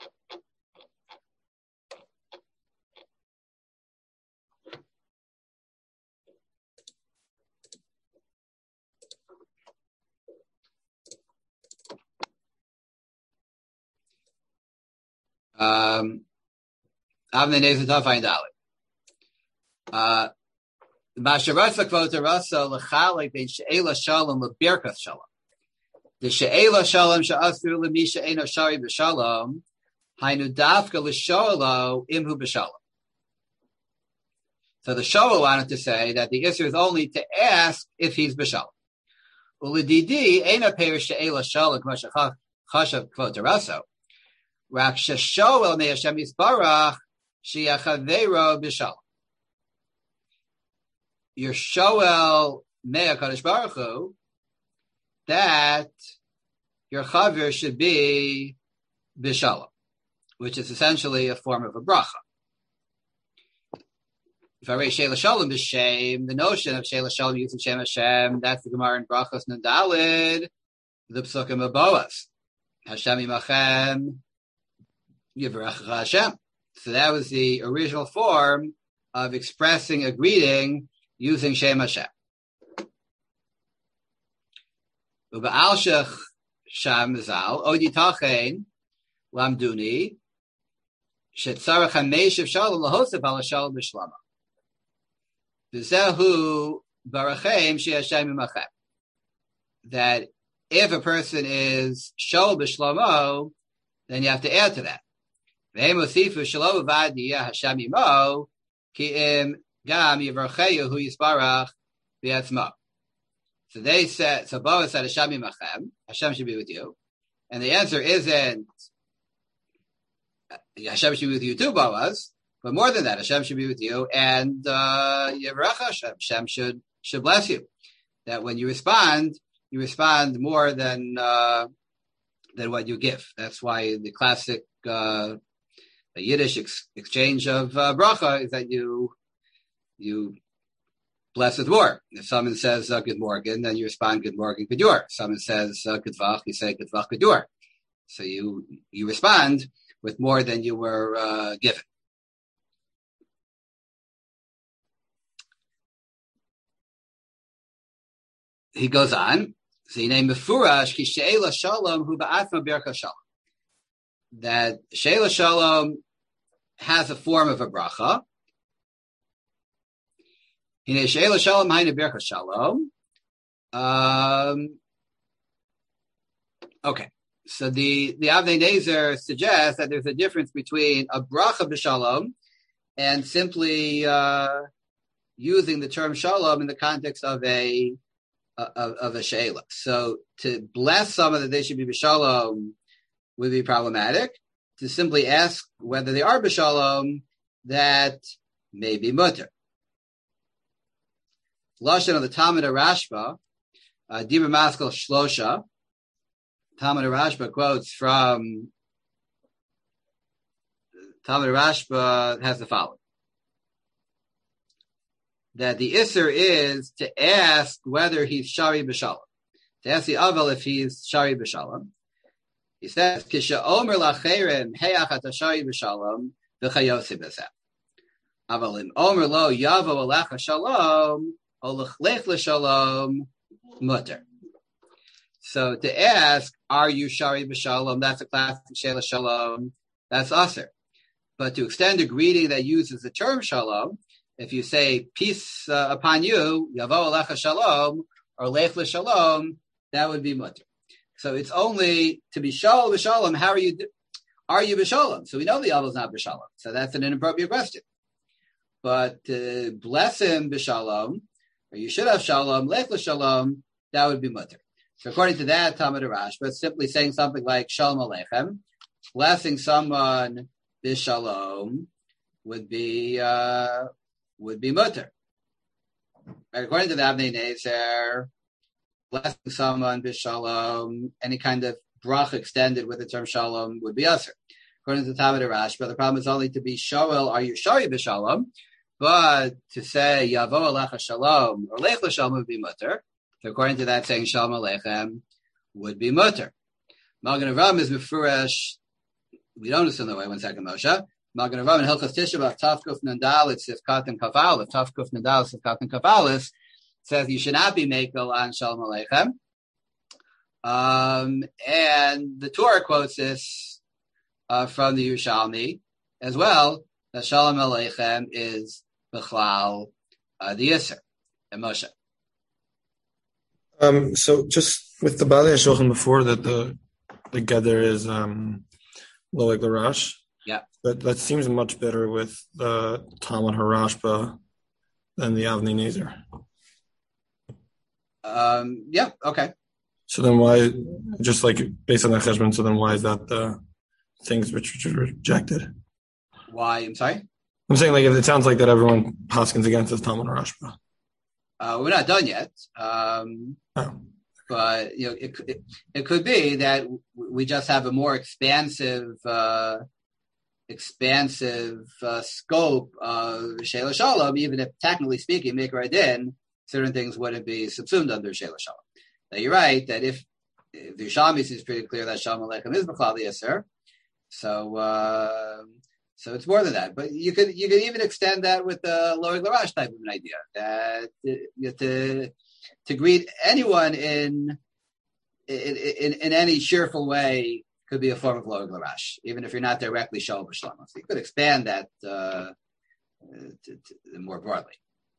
Um, Avnei Nezer Tuf Ayin Daled. Uh, Masharatza Kvota Rasa L'Chalek Ben She'ela Shalom L'Birkas Shalom. The She'ela Shalom Sha'asru L'Misha Eino Shari B'Shalom Hainu Dafka L'Sholo Imhu B'Shalom. So the Shoah wanted to say that the Isser is only to ask if he's B'Shalom. U'L'Didi Eino Perish She'ela Shalom K'Masha Chashav Kvota Rasa. Rak sheshoel me Hashem yisbarach shiachavero b'shalom. Your shoel me HaKadosh Baruch Hu, that your chaver should be b'shalom, which is essentially a form of a bracha. If I raise Sheila Shalom b'shem, the notion of Sheila Shalom using Shem Hashem, that's the Gemara in Brachos Nadalid, the Psukim of Boaz. Hashem Yimachem, Yivarechecha Hashem. So that was the original form of expressing a greeting using Shem Hashem. Uba'al Shech Sham Zal, Odi Tachein, Lamduni, Shetzarech HaMeshiv Shalom Lahosef Ala Shalom B'Shlama. V'zehu barachem she'Hashem yimachem. That if a person is shol b'shlomo, then you have to add to that. V'hem osifu shelo avad yiyeh Hashem yimo, ki im gam yivarcheyu hu yisbarach v'yatzmo. So they said, so Boaz said Hashem yimachem, Hashem should be with you. And the answer isn't, Hashem should be with you too, Boaz. But more than that, Hashem should be with you, and uh, Yivarecha Hashem, Hashem should should bless you. That when you respond, you respond more than uh, than what you give. That's why the classic uh, the Yiddish ex- exchange of uh, bracha is that you you bless with more. If someone says uh, good morgen, then you respond good morgen gedur. Someone says uh, good vach, you say good vach gedur. So you you respond with more than you were uh, given. He goes on. So he named Mefurash ki she'ela shalom hu ba'atma berka shalom. That she'ela shalom has a form of a bracha. Hine she'ela shalom haine berka shalom. Um. Okay. So the the Avnei Nezer suggests that there's a difference between a bracha b'shalom and simply uh, using the term shalom in the context of a Of, of a she'ela. So to bless someone that they should be b'shalom would be problematic. To simply ask whether they are b'shalom, that may be mutter. Lashon of the Talmud Rashba, uh, Dibur Maskal Shlosha, Talmud Rashba quotes from Talmud Rashba has the following. That the Isser is to ask whether he's Shari B'Shalom. To ask the Aval if he's Shari B'Shalom. He says, Kisha Omer Lacherim Heach Ata Shari B'Shalom V'Chayosi B'Seh. Avalim Omer Lo Yavo Alecha Shalom Olech L'Shalom Mutter. So to ask, are you Shari B'Shalom? That's a classic She'ela Shalom. That's Aser. But to extend a greeting that uses the term Shalom, if you say peace uh, upon you, Yavo Alecha Shalom, or Lech L'Shalom, that would be mutter. So it's only to be Shalom B'Shalom. How are you? Are you B'Shalom? So we know the Yavo is not B'Shalom. So that's an inappropriate question. But uh, bless him B'Shalom, or you should have Shalom, Lech L'Shalom, that would be mutter. So according to that, Talmud Rashba, it's simply saying something like Shalom Aleichem, blessing someone B'Shalom would be. Uh, would be mutter. According to the Avnei Nezer, blessing someone b'shalom, any kind of brach extended with the term shalom would be usher. According to the Talmud Rashba, the problem is only to be shoel, are you shari b'shalom? But to say yavo alecha shalom or lech l'shalom would be mutter. So according to that, saying shalom aleichem would be mutter. Magen Avraham is mefurash. We don't understand the way. One second, Moshe. Magen Avraham in Hilchos Tisha B'Av Tafkuf Nandal, it says Katan Kavalis. Tafkuf Nandal says Katan Kavalis. Says you should not be makel on Shalom Aleichem. Um, and the Torah quotes this uh, from the Yerushalmi as well, that Shalom Aleichem is B'chlal uh, the Yisr. And Moshe. Um, so just with the Bali Shulchan before that the the gather is um, Loeg Larash. Yeah. But that seems much better with the Talmud Harashba than the Avnei Nezer. Um, yeah, okay. So then why, just like based on that cheshbon, so then why is that the things which, which are rejected. Why? I'm sorry? I'm saying like if it sounds like that everyone paskins against this Talmud Rashba. Uh, we're not done yet. Um, oh. But, you know, it, it, it could be that we just have a more expansive, uh, expansive uh, scope of Sheila Shalom, even if technically speaking, Mikra Din, certain things wouldn't be subsumed under Sheila Shalom. Now, you're right that if, if the Yerushalmi is pretty clear that Shalom Aleichem is B'chlal Yisr, so uh, so it's more than that. But you could you could even extend that with the Loic Larash type of an idea that you know, to to greet anyone in in, in in any cheerful way could be a form of Loic Larash, even if you're not directly Shalom B'Shalom. So you could expand that uh, to, to more broadly.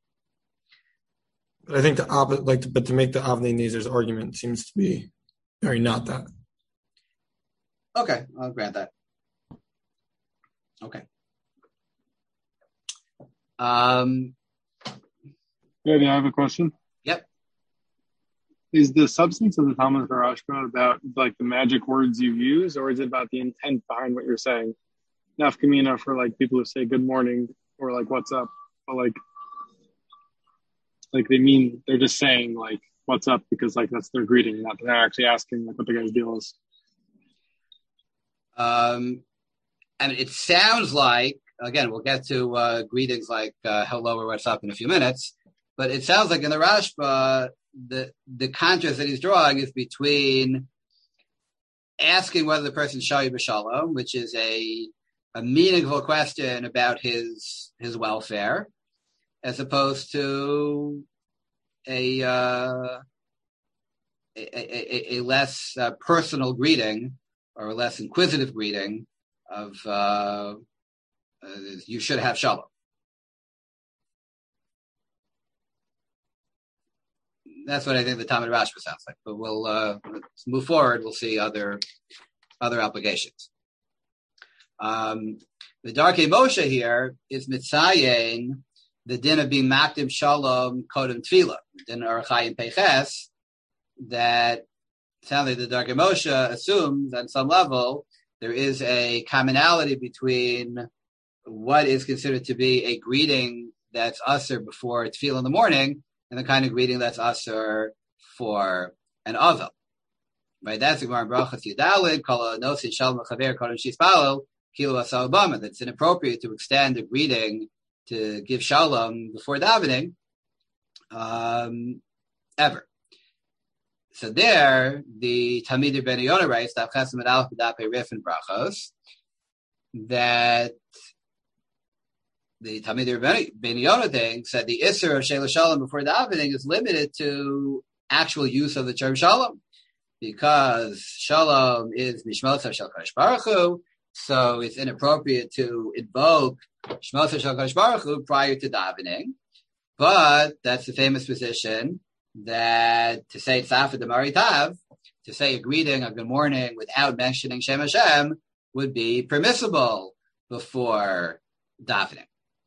But I think the opposite, like, to, but to make the Avnei Nezer's argument seems to be very not that. Okay, I'll grant that. Okay. Um. Yeah, I have a question. Yep. Is the substance of the Talmud Rashba about like the magic words you use, or is it about the intent behind what you're saying? Nafkamina for like people who say good morning or like what's up, but like like they mean they're just saying like what's up because like that's their greeting, not they're actually asking like what the guy's deal is. Um, I mean, it sounds like, again, we'll get to uh, greetings like uh, hello or what's up in a few minutes, but it sounds like in the Rashba, the the contrast that he's drawing is between asking whether the person's Shayi B'Shalom, which is a a meaningful question about his his welfare, as opposed to a uh, a, a, a less uh, personal greeting or a less inquisitive greeting of uh, uh, you should have shalom. That's what I think the Talmud Rashba sounds like. But we'll uh, let's move forward. We'll see other other applications. Um, the Darkei Moshe here is mitzayin the din of being makdim shalom kodem tefillah, the din of Arachayim Peches, that sounds like the Darkei Moshe assumes on some level there is a commonality between what is considered to be a greeting that's usher before tefillah in the morning and the kind of greeting that's usher for an avel. Right? That's the Gemara in Brachos Yudalid, kol nosin shalom l'chaver kodem shispalo kilo asal bama. That's inappropriate to extend a greeting to give shalom before davening, um, ever. So there, the Talmid Ben Yonah writes, Daf Chesed Aleph B'Dapei Rif and Brachos, that the Talmid Ben Yonah thinks that the Isser of Sheila Shalom before davening is limited to actual use of the term Shalom, because Shalom is Mishmotzav Shel Kadosh Baruch Hu, so it's inappropriate to invoke Shmotzav Shel Kadosh Baruch Hu prior to davening. But that's the famous position that to say Tzaf D'Mari Tav, to say a greeting, a good morning, without mentioning Shem Hashem, would be permissible before davening.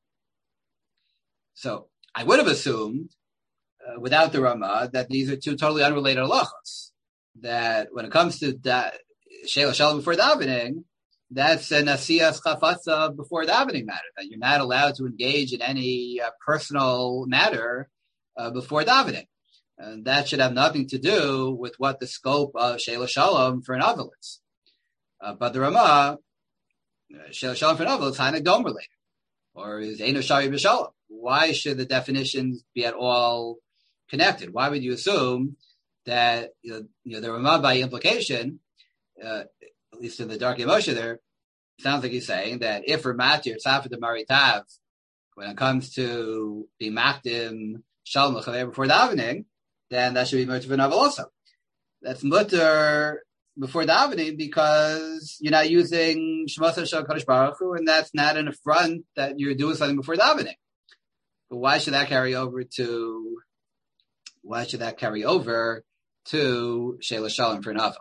So I would have assumed, uh, without the Ramah, that these are two totally unrelated halachos. That when it comes to da- Sheila Shalom before davening, that's an asiyas chafatza before davening matter. That you're not allowed to engage in any uh, personal matter uh, before davening. And that should have nothing to do with what the scope of Sheila Shalom for an avel is. Uh, but the Ramah, uh, Sheila Shalom for an avel is Hanek Dom related, or is Eino Shari B'Shalom. Why should the definitions be at all connected? Why would you assume that you know, you know the Ramah by implication, uh, at least in the Darkei Moshe there, sounds like he's saying that if we're matir tzaf d'mari tav, when it comes to be makdim shalom l'chaver before davening, then that should be mutter v'navel also. That's mutter before davening because you're not using shmos shel Kadosh Baruch Hu, and that's not an affront that you're doing something before davening. But why should that carry over to? Why should that carry over to Sheila Shalom for an avel?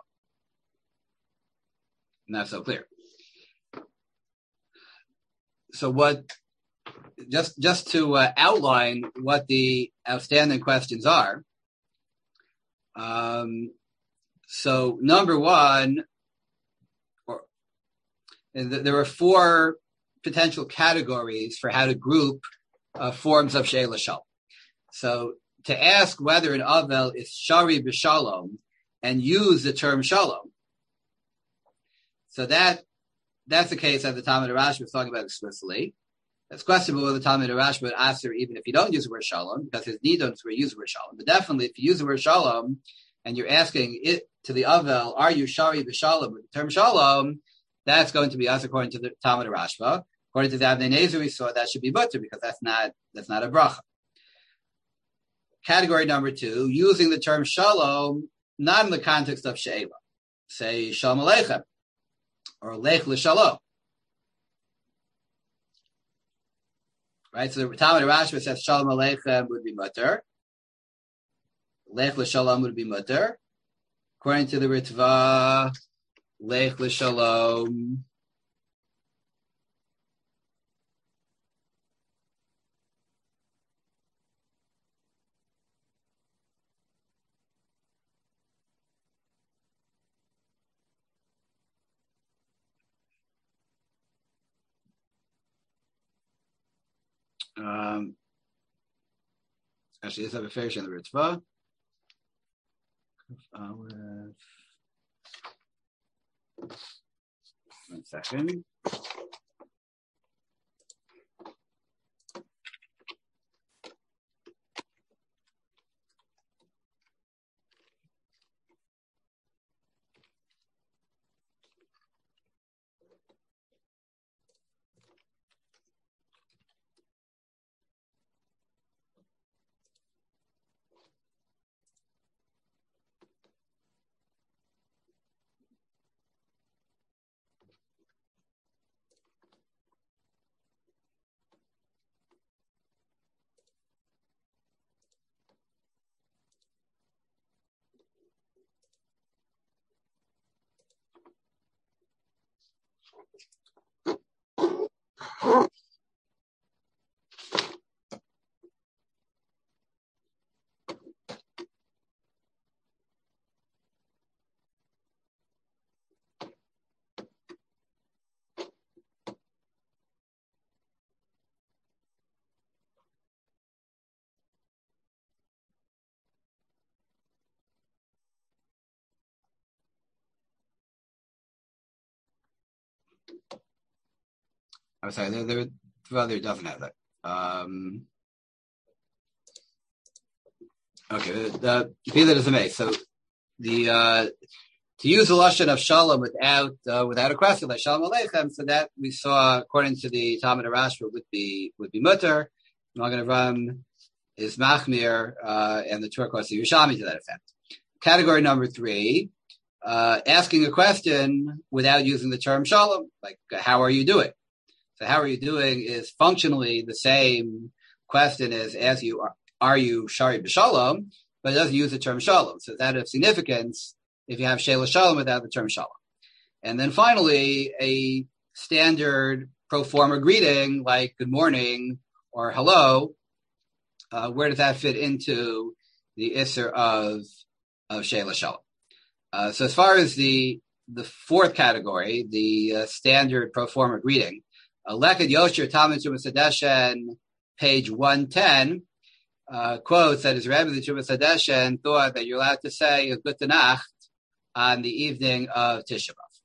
Not so clear. So what? Just just to uh, outline what the outstanding questions are. Um, so number one, or And th- there are four potential categories for how to group uh, forms of Sheila Shalom. So to ask whether an Avel is Shari B'Shalom and use the term Shalom. So that that's the case that the Talmud Rashba was talking about explicitly. It's questionable whether the Talmud Rashba would answer even if you don't use the word Shalom, because his Nidon is where you use the word Shalom. But definitely, if you use the word Shalom and you're asking it to the Avel, are you Shari B'Shalom with the term Shalom? That's going to be us according to the Talmud Rashba. According to the Avnei Nezer, we saw that should be mutter because that's not that's not a bracha. Category number two, using the term Shalom not in the context of She'ela. Say Shalom Aleichem or Lech L'Shalom. Right, so the Talmud Rashba says Shalom Aleichem would be mutter. Lech L'Shalom would be mutter. According to the Ritva, Lech L'Shalom Um, actually, let's have a fair share in the Ritva. Uh, one second. I'm sorry, the, the Ritva there doesn't have that. Um, okay, the be that as it may. So the uh, to use the lashon of Shalom without uh, without a question like Shalom Aleichem, so that we saw according to the Talmud Rashba would be would be mutter. Magen Avraham is machmir, uh, and the Torah quotes the Yerushalmi to that effect. Category number three, uh, asking a question without using the term Shalom, like how are you doing? So how are you doing is functionally the same question as as you are, are you Shari B'Shalom, but it doesn't use the term Shalom. So that of significance if you have Sheila Shalom without the term Shalom. And then finally, a standard pro forma greeting like good morning or hello, uh, where does that fit into the Isser of, of Sheila Shalom? Uh, so as far as the the fourth category, the uh, standard pro forma greeting, uh, Lekad Yosher Talmud Tumas Hadeshen, page one ten, uh, quotes that his Rebbe, the Tumas Hadeshen, thought that you're allowed to say a Gute Nacht on the evening of Tisha B'Av.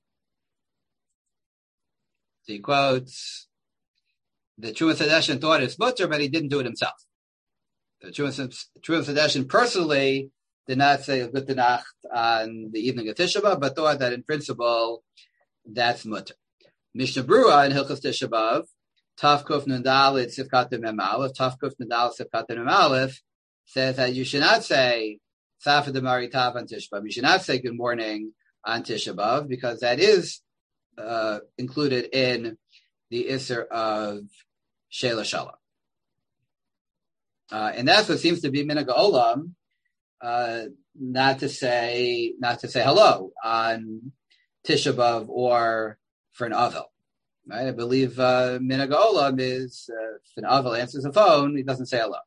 So he quotes, the Tumas Hadeshen thought it's mutter, but he didn't do it himself. The Tumas Hadeshen personally did not say a Gute Nacht on the evening of Tisha B'Av, but thought that in principle, that's mutter. Mishnah Brura in Hilchos Tisha B'Av, Taf Kuf Nun Dalet Sifkat Mem Aleph, Taf Kuf Nun Dalet Sifkat Mem Aleph, says that you should not say Safa Demari Tav on Tisha B'Av. You should not say good morning on Tisha B'Av because that is uh, included in the Isser of Sheila Shalom. Uh, and that's what seems to be Minhag Olam, uh, not to say not to say hello on Tisha B'Av or for an Avel. Right? I believe uh, Minhag Olam is uh, if an Avel answers the phone, he doesn't say hello.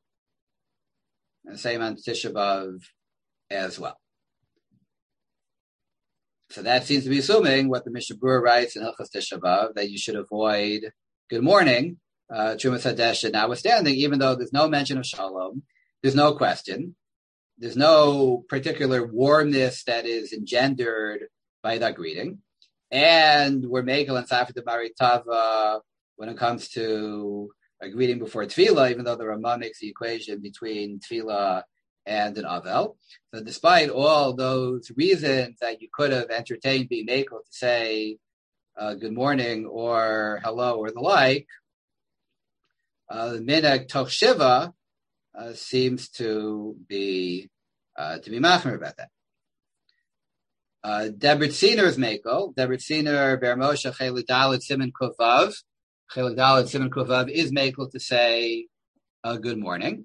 And the same on Tisha B'Av as well. So that seems to be assuming what the Mishnah Berurah writes in Hilchos Tisha B'Av, that you should avoid good morning, uh, Trumas Hadesha notwithstanding, even though there's no mention of Shalom, there's no question, there's no particular warmness that is engendered by that greeting. And we're Mekel and Safed Maritava when it comes to a greeting before Tefillah, even though the Ramah makes the equation between Tefillah and an Avel. So despite all those reasons that you could have entertained being Mekel to say uh, good morning or hello or the like, uh, the Minhag Toch Shiva uh, seems to be uh, to be machmir about that. Uh, Debret Siner's Mekel, Debret Siner, Ber Moshe, Chelik Dalet, Siman Kuvav. Chelik Dalet, Siman Kuvav is Mekel to say uh, good morning.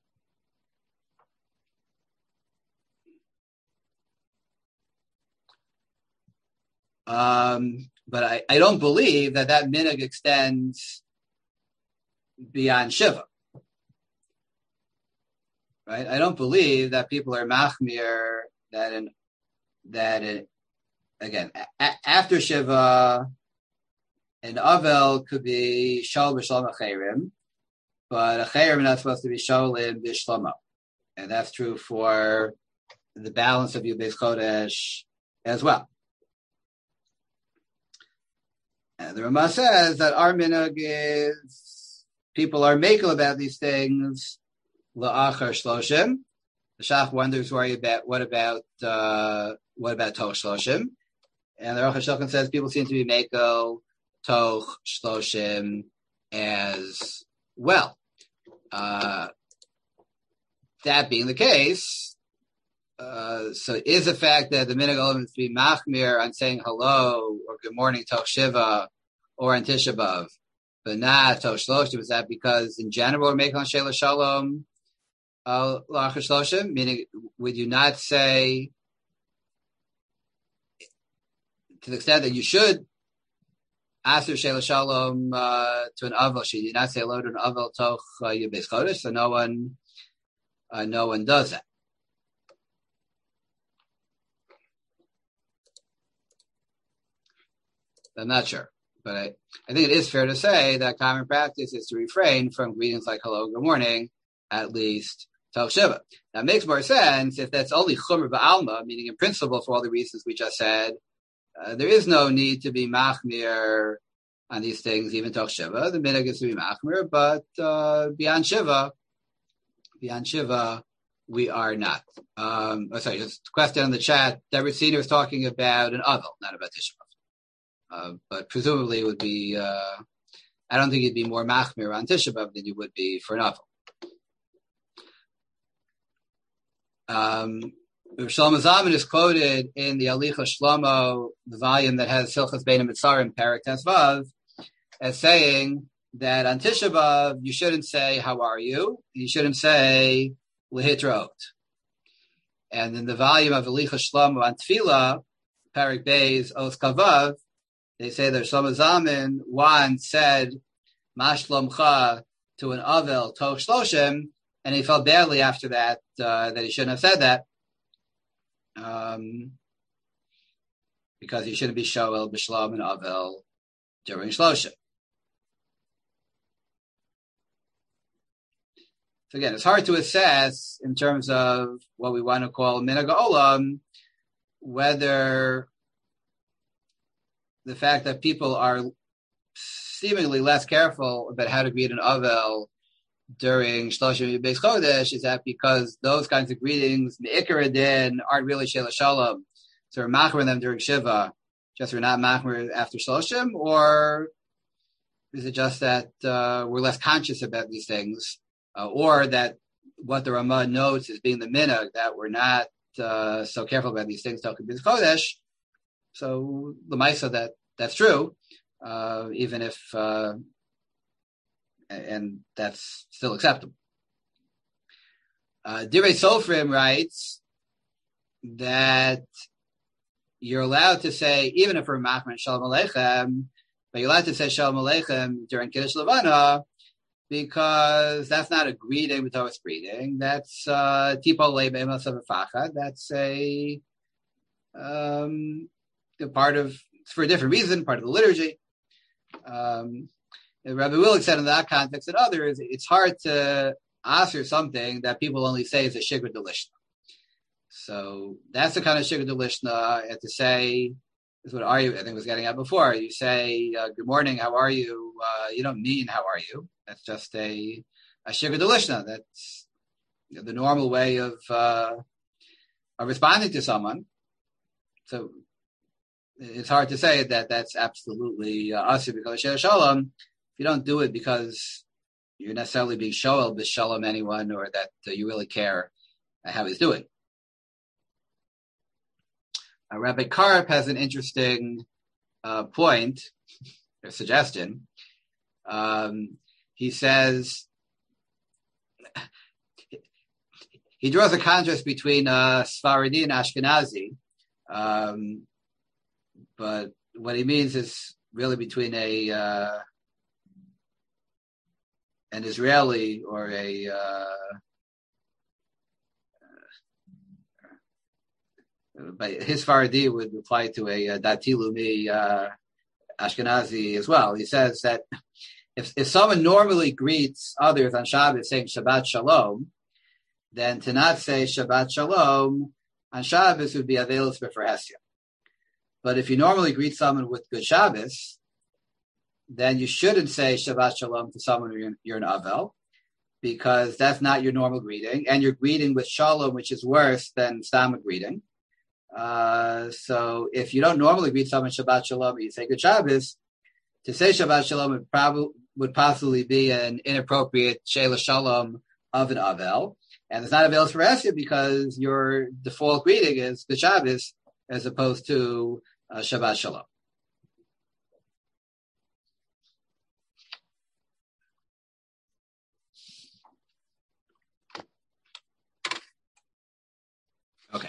Um, but I, I don't believe that that minhag extends beyond Shiva. Right? I don't believe that people are machmir that in that it, again a, after Shiva, an Avel could be Shal b'Shalom Acherim, but Acherim are not supposed to be Shalim b'Shlomo, and that's true for the balance of Yud Chodesh as well. And the Ramah says that our minhag is people are makel about these things la'achar shloshim. The Shach wonders worry about what about uh, what about toch shloshim, and the Aruch HaShulchan says people seem to be makel toch shloshim as well. Uh, that being the case, uh, so is the fact that the minhag elements to be machmir on saying hello or good morning toch shiva or on Tisha B'Av, but not toch shloshim, is that because in general we're making on sheila shalom Uh, meaning, would you not say, to the extent that you should ask Sheila Shalom uh, to an Avel, should you not say hello to an Avel Toch uh, Yud Beis Chodesh? So no one, uh, no one does that. I'm not sure, but I, I think it is fair to say that common practice is to refrain from greetings like hello, good morning, at least Toch Shiva. Now, it makes more sense if that's only Chumr Ba'alma, meaning in principle for all the reasons we just said. Uh, there is no need to be machmir on these things, even Toch Shiva. The minhag is to be machmir, but uh, beyond Shiva, beyond Shiva, we are not. Um, oh, sorry, just a question in the chat. Deborah Senior is talking about an Avel, not about Tisha B'Av. Uh, but presumably it would be, uh, I don't think you'd be more machmir on Tisha B'Av than you would be for an Avel. Um, Shlomo Zalman is quoted in the Alicha Shlomo, the volume that has Hilchos Bein HaMitzarim, Perek Tesvav, as saying that on Tisha B'Av you shouldn't say "How are you?" You shouldn't say "Lehitraot." And in the volume of Alicha Shlomo on Tefillah, Perek Beis Os Kavav, they say that Shlomo Zalman once said "Mashlomcha" to an Avel Toch Shloshim, and he felt badly after that, uh, that he shouldn't have said that, um, because he shouldn't be Shoel, B'Shlom, and Avel during Shloshim. So again, it's hard to assess in terms of what we want to call Minhag Olam, whether the fact that people are seemingly less careful about how to greet an Avel during Shloshim Beis Chodesh, is that because those kinds of greetings, Me'ikar Adin, aren't really Sheila Shalom, so we're machmer them during Shiva, just we're not machmer after Shloshim, or is it just that uh, we're less conscious about these things, uh, or that what the Ramah notes as being the minhag, that we're not uh, so careful about these things talking Beis Chodesh, so the Maisa that that's true, uh, even if uh, and that's still acceptable. Uh, Direi Sofrim writes that you're allowed to say, even if we're machmer Shalom Aleichem, but you're allowed to say Shalom Aleichem during Kiddush Levana, because that's not a greeting with Torah's greeting. That's uh, Tipo Leibem Asavafacha. That's a um, part of, it's for a different reason, part of the liturgy. Um, Rabbi Willig said in that context and others, it's hard to answer something that people only say is a shigur delishna. So that's the kind of shigur delishna, and to say, is what are you, I think I was getting at before. You say, uh, good morning, how are you? Uh, you don't mean, how are you? That's just a, a shigur delishna. That's you know, the normal way of, uh, of responding to someone. So it's hard to say that that's absolutely uh, asur because of shalom. If you don't do it because you're necessarily being shoel b'shalom anyone, or that uh, you really care how he's doing. Uh, Rabbi Karp has an interesting uh, point or suggestion. Um, he says he draws a contrast between uh, Sfaradi and Ashkenazi, um, but what he means is really between a uh, an Israeli or a uh, By his Faradi would apply to a, a Dati Lumi uh, Ashkenazi as well. He says that if, if someone normally greets others on Shabbos saying Shabbat Shalom, then to not say Shabbat Shalom on Shabbos would be Avelis B'Ferhesia. But if you normally greet someone with Good Shabbos, then you shouldn't say Shabbat Shalom to someone who you're, you're an Avel, because that's not your normal greeting, and you're greeting with Shalom, which is worse than Stama greeting. Uh, so if you don't normally greet someone Shabbat Shalom, you say Good Shabbos, to say Shabbat Shalom would probably would possibly be an inappropriate Sheila Shalom of an Avel, and it's not Avelis B'Ferhesia because your default greeting is Good Shabbos as opposed to uh, Shabbat Shalom. Okay.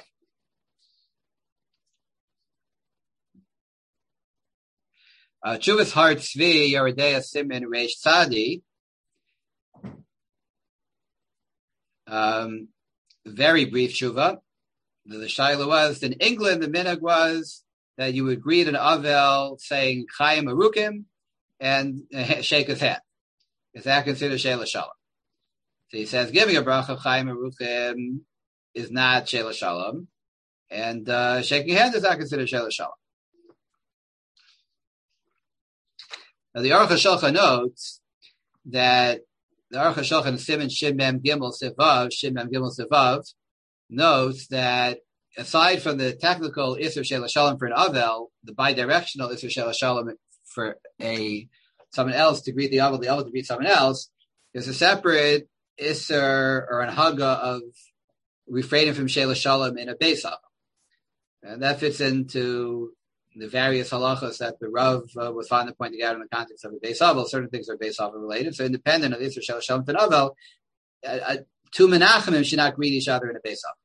Uh, Chuvas Har Tzvi, Yeridea Simin Reish Tzadi. Um, very brief tshuva. The, the shaila was, in England, the minhag was that you would greet an Avel saying Chaim Arukim and uh, shake his hand. Is that considered Sheila Shalom? So he says, giving a bracha Chaim Arukim is not Sheila Shalom, and uh, shaking hands is not considered Sheila Shalom. Now, the Aruch HaShulchan notes that the Aruch HaShulchan Siman Shin Mem Gimel Sivav, Shin Mem Gimel Sivav, notes that aside from the technical Isser Sheila Shalom for an Avel, the bidirectional Isser Sheila Shalom for a someone else to greet the Avel, the Avel to greet someone else, there's a separate Isser or an Haga of refraining from Sheila Shalom in a Beis Avel. And that fits into the various halachos that the Rav uh, was fond of pointing out in the context of a Beis Avel. Certain things are Beis Avel related. So independent of Isser Sheila Shalom to an Avel, uh, uh, two Menachemim should not greet each other in a Beis Avel.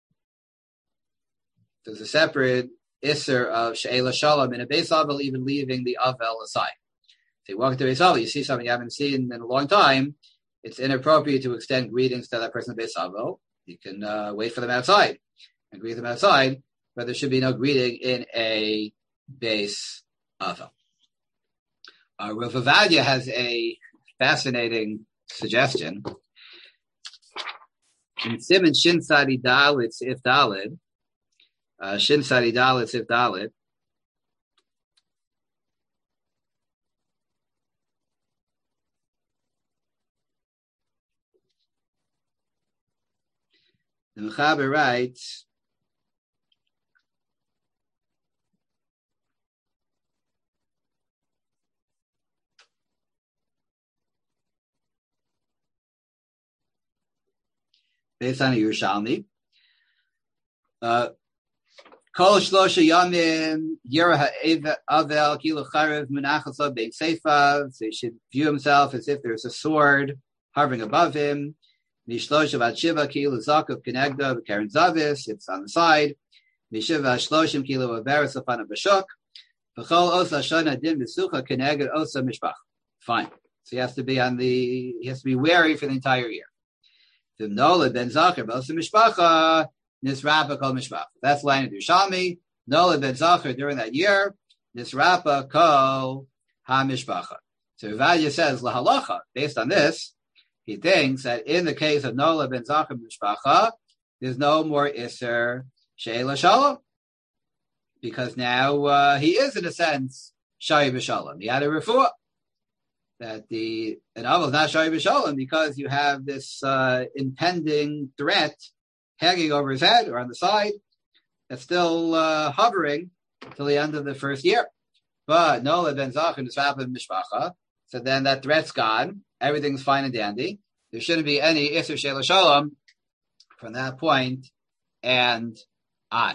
There's a separate Isser of Sheila Shalom in a Beis Avel, even leaving the Avel aside. So you walk into Beis Avel, you see someone you haven't seen in a long time, it's inappropriate to extend greetings to that person in Beis Avel. You can uh, wait for them outside and greet them outside, but there should be no greeting in a Beis Avel. Uh, Rav Ovadia has a fascinating suggestion. In Siman Shin Sadi Dalit Sif Dalit, uh, Shin Sadi Dalit Sif Dalit, the Mechaber writes, based on a Yerushalmi, uh, Kol Shlosha Yamim Yira Ha'avel Kilo Charev Menachasov Bein Seifav. So he should view himself as if there's a sword hovering above him. Mishlosha Vatshiva Kilo Zakov Kenegda Karen Zavis. It's on the side. Mishiva Shloshim Kilo Averis Afana Bashuk. V'chol Osa Shana Din V'sucha Keneged Osa Mishpach. Fine. So he has to be on the. He has to be wary for the entire year. That's line of Yerushalmi. Nola ben Zachar during that year, Nisrapa ko ha-mishpacha. So Ravadia says, lahalacha, based on this, he thinks that in the case of Nola ben Zachar mishpacha, there's no more Isser She'ela Shalom. Because now uh, he is, in a sense, Shari B'Shalom. He had a refuah. That the an Aval is not Shari B'Shalom because you have this uh, impending threat hanging over his head or on the side that's still uh, hovering till the end of the first year. But Nola ben Zachar is Rabban Mishpacha. So then that threat's gone. Everything's fine and dandy. There shouldn't be any Isser She'ela Shalom from that point and on.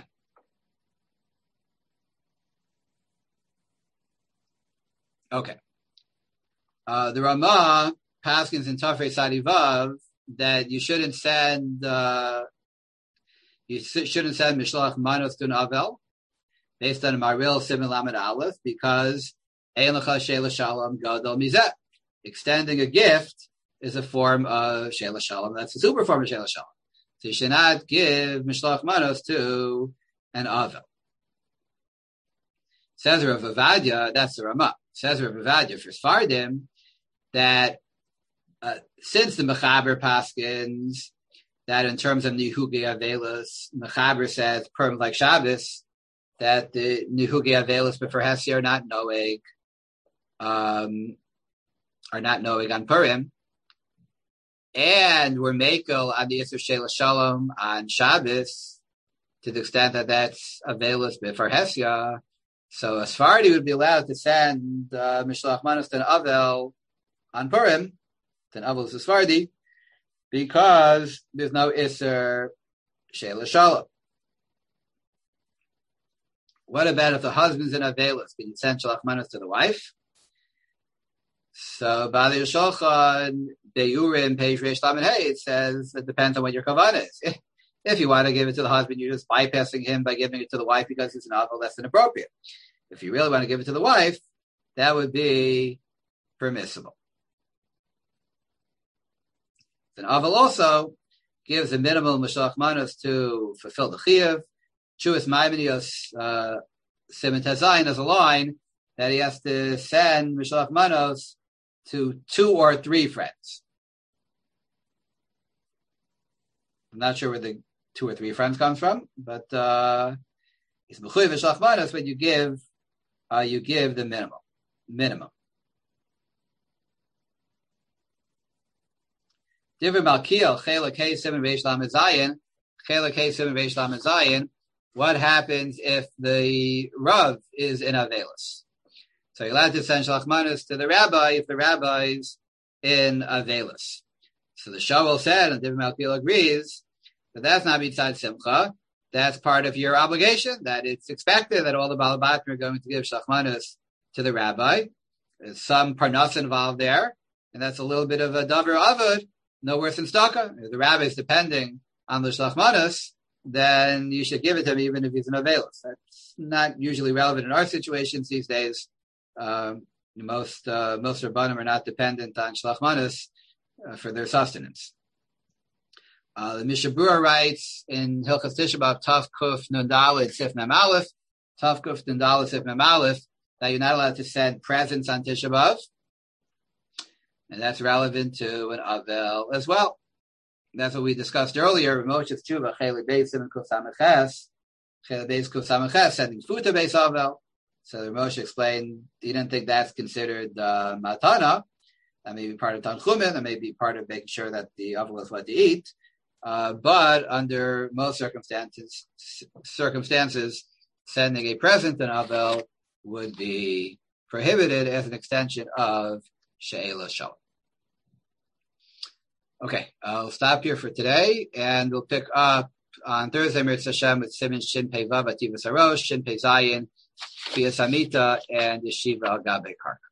Okay. Uh, the Ramah paskins in Tafrei Sadivav that you shouldn't send uh, you shouldn't send Mishloach Manos to an Avel based on a Maril Siman Lamed Aleph because Ein Lecha She'ela Shalom Gadol Mizeh. Extending a gift is a form of She'ela Shalom. That's a super form of She'ela Shalom. So you should not give Mishloach Manos to an Avel. Says Rav Avadia, that's the Ramah. Says Rav Avadia for Sfardim that uh, since the Mechaber paskins that in terms of Nihugi Avelis, Mechaber says perm like Shabbos that the Nihugi Avelis before Hesi are not Noeg, um, are not Noeg on Purim, and we're Mekel on the Yisur She'ela Shalom on Shabbos to the extent that that's Avelis before Hesia. So a Sephardi would be allowed to send uh, Mishloach Manos to an Avel on Purim, to an Avel to Sephardi, because there's no Isser She'ela Shalom. What about if the husband's in Avelis? Can you send Mishloach Manos to the wife? So Bali Yosholchan, Beyurim, page Reish Lamed Hey, it says it depends on what your kavanah is. If you want to give it to the husband, you're just bypassing him by giving it to the wife because it's an Avel less than appropriate. If you really want to give it to the wife, that would be permissible. Then Avel also gives a minimal Mishloach Manos to fulfill the Chiyuv. Chuas Maimonios uh, Siman Tezayin has a line that he has to send Mishloach Manos to two or three friends. I'm not sure where the two or three friends comes from, but uh, it's Mechuyev Mishloach Manos when you give, uh, you give the minimum, minimum. Divrei Malkiel, Chelak Hey Siman Reish Lamed Zayin, Chelak Hey Siman Reish Lamed Zayin. What happens if the Rav is in Avelis? So you're allowed to send Shalach Manos to the rabbi if the rabbi's in Avelis. So the Shavuot said, and Divrei Malkiel agrees, that that's not Mitzad Simcha. That's part of your obligation, that it's expected that all the Balabatim are going to give Shalach Manos to the rabbi. There's some parnas involved there, and that's a little bit of a davar avod, no worse than tzedakah. If the rabbi is depending on the Shalach Manos, then you should give it to him even if he's an Avelis. That's not usually relevant in our situations these days. Um, most uh, most Rabbanim are not dependent on Shalach Manos uh, for their sustenance. Uh, the Mishnah Berurah writes in Hilchos Tisha B'Av Tav Kuf Nun Daled Sif Mem Aleph, Tav Kuf Nun Daled Sif Mem Aleph, that you're not allowed to send presents on Tisha B'Av, and that's relevant to an Avel as well. That's what we discussed earlier. Moshe's Tshuva Chelek Beis Siman Kuf Sameches, Chelek Beis Kuf Sameches, sending food to Beis Avel. So the Moshe explained he didn't think that's considered uh, matana. That may be part of Tanchumin. That may be part of making sure that the Avel is what to eat. Uh, but under most circumstances, circumstances, sending a present to Avel would be prohibited as an extension of She'ela Shalom. Okay, I'll stop here for today, and we'll pick up on Thursday, Mirz Hashem, with Siman Shin Pei Vav Ativas Harosh, Shin Pei Zayin, Bia Samita, and Yeshiva Al Gabe Karka.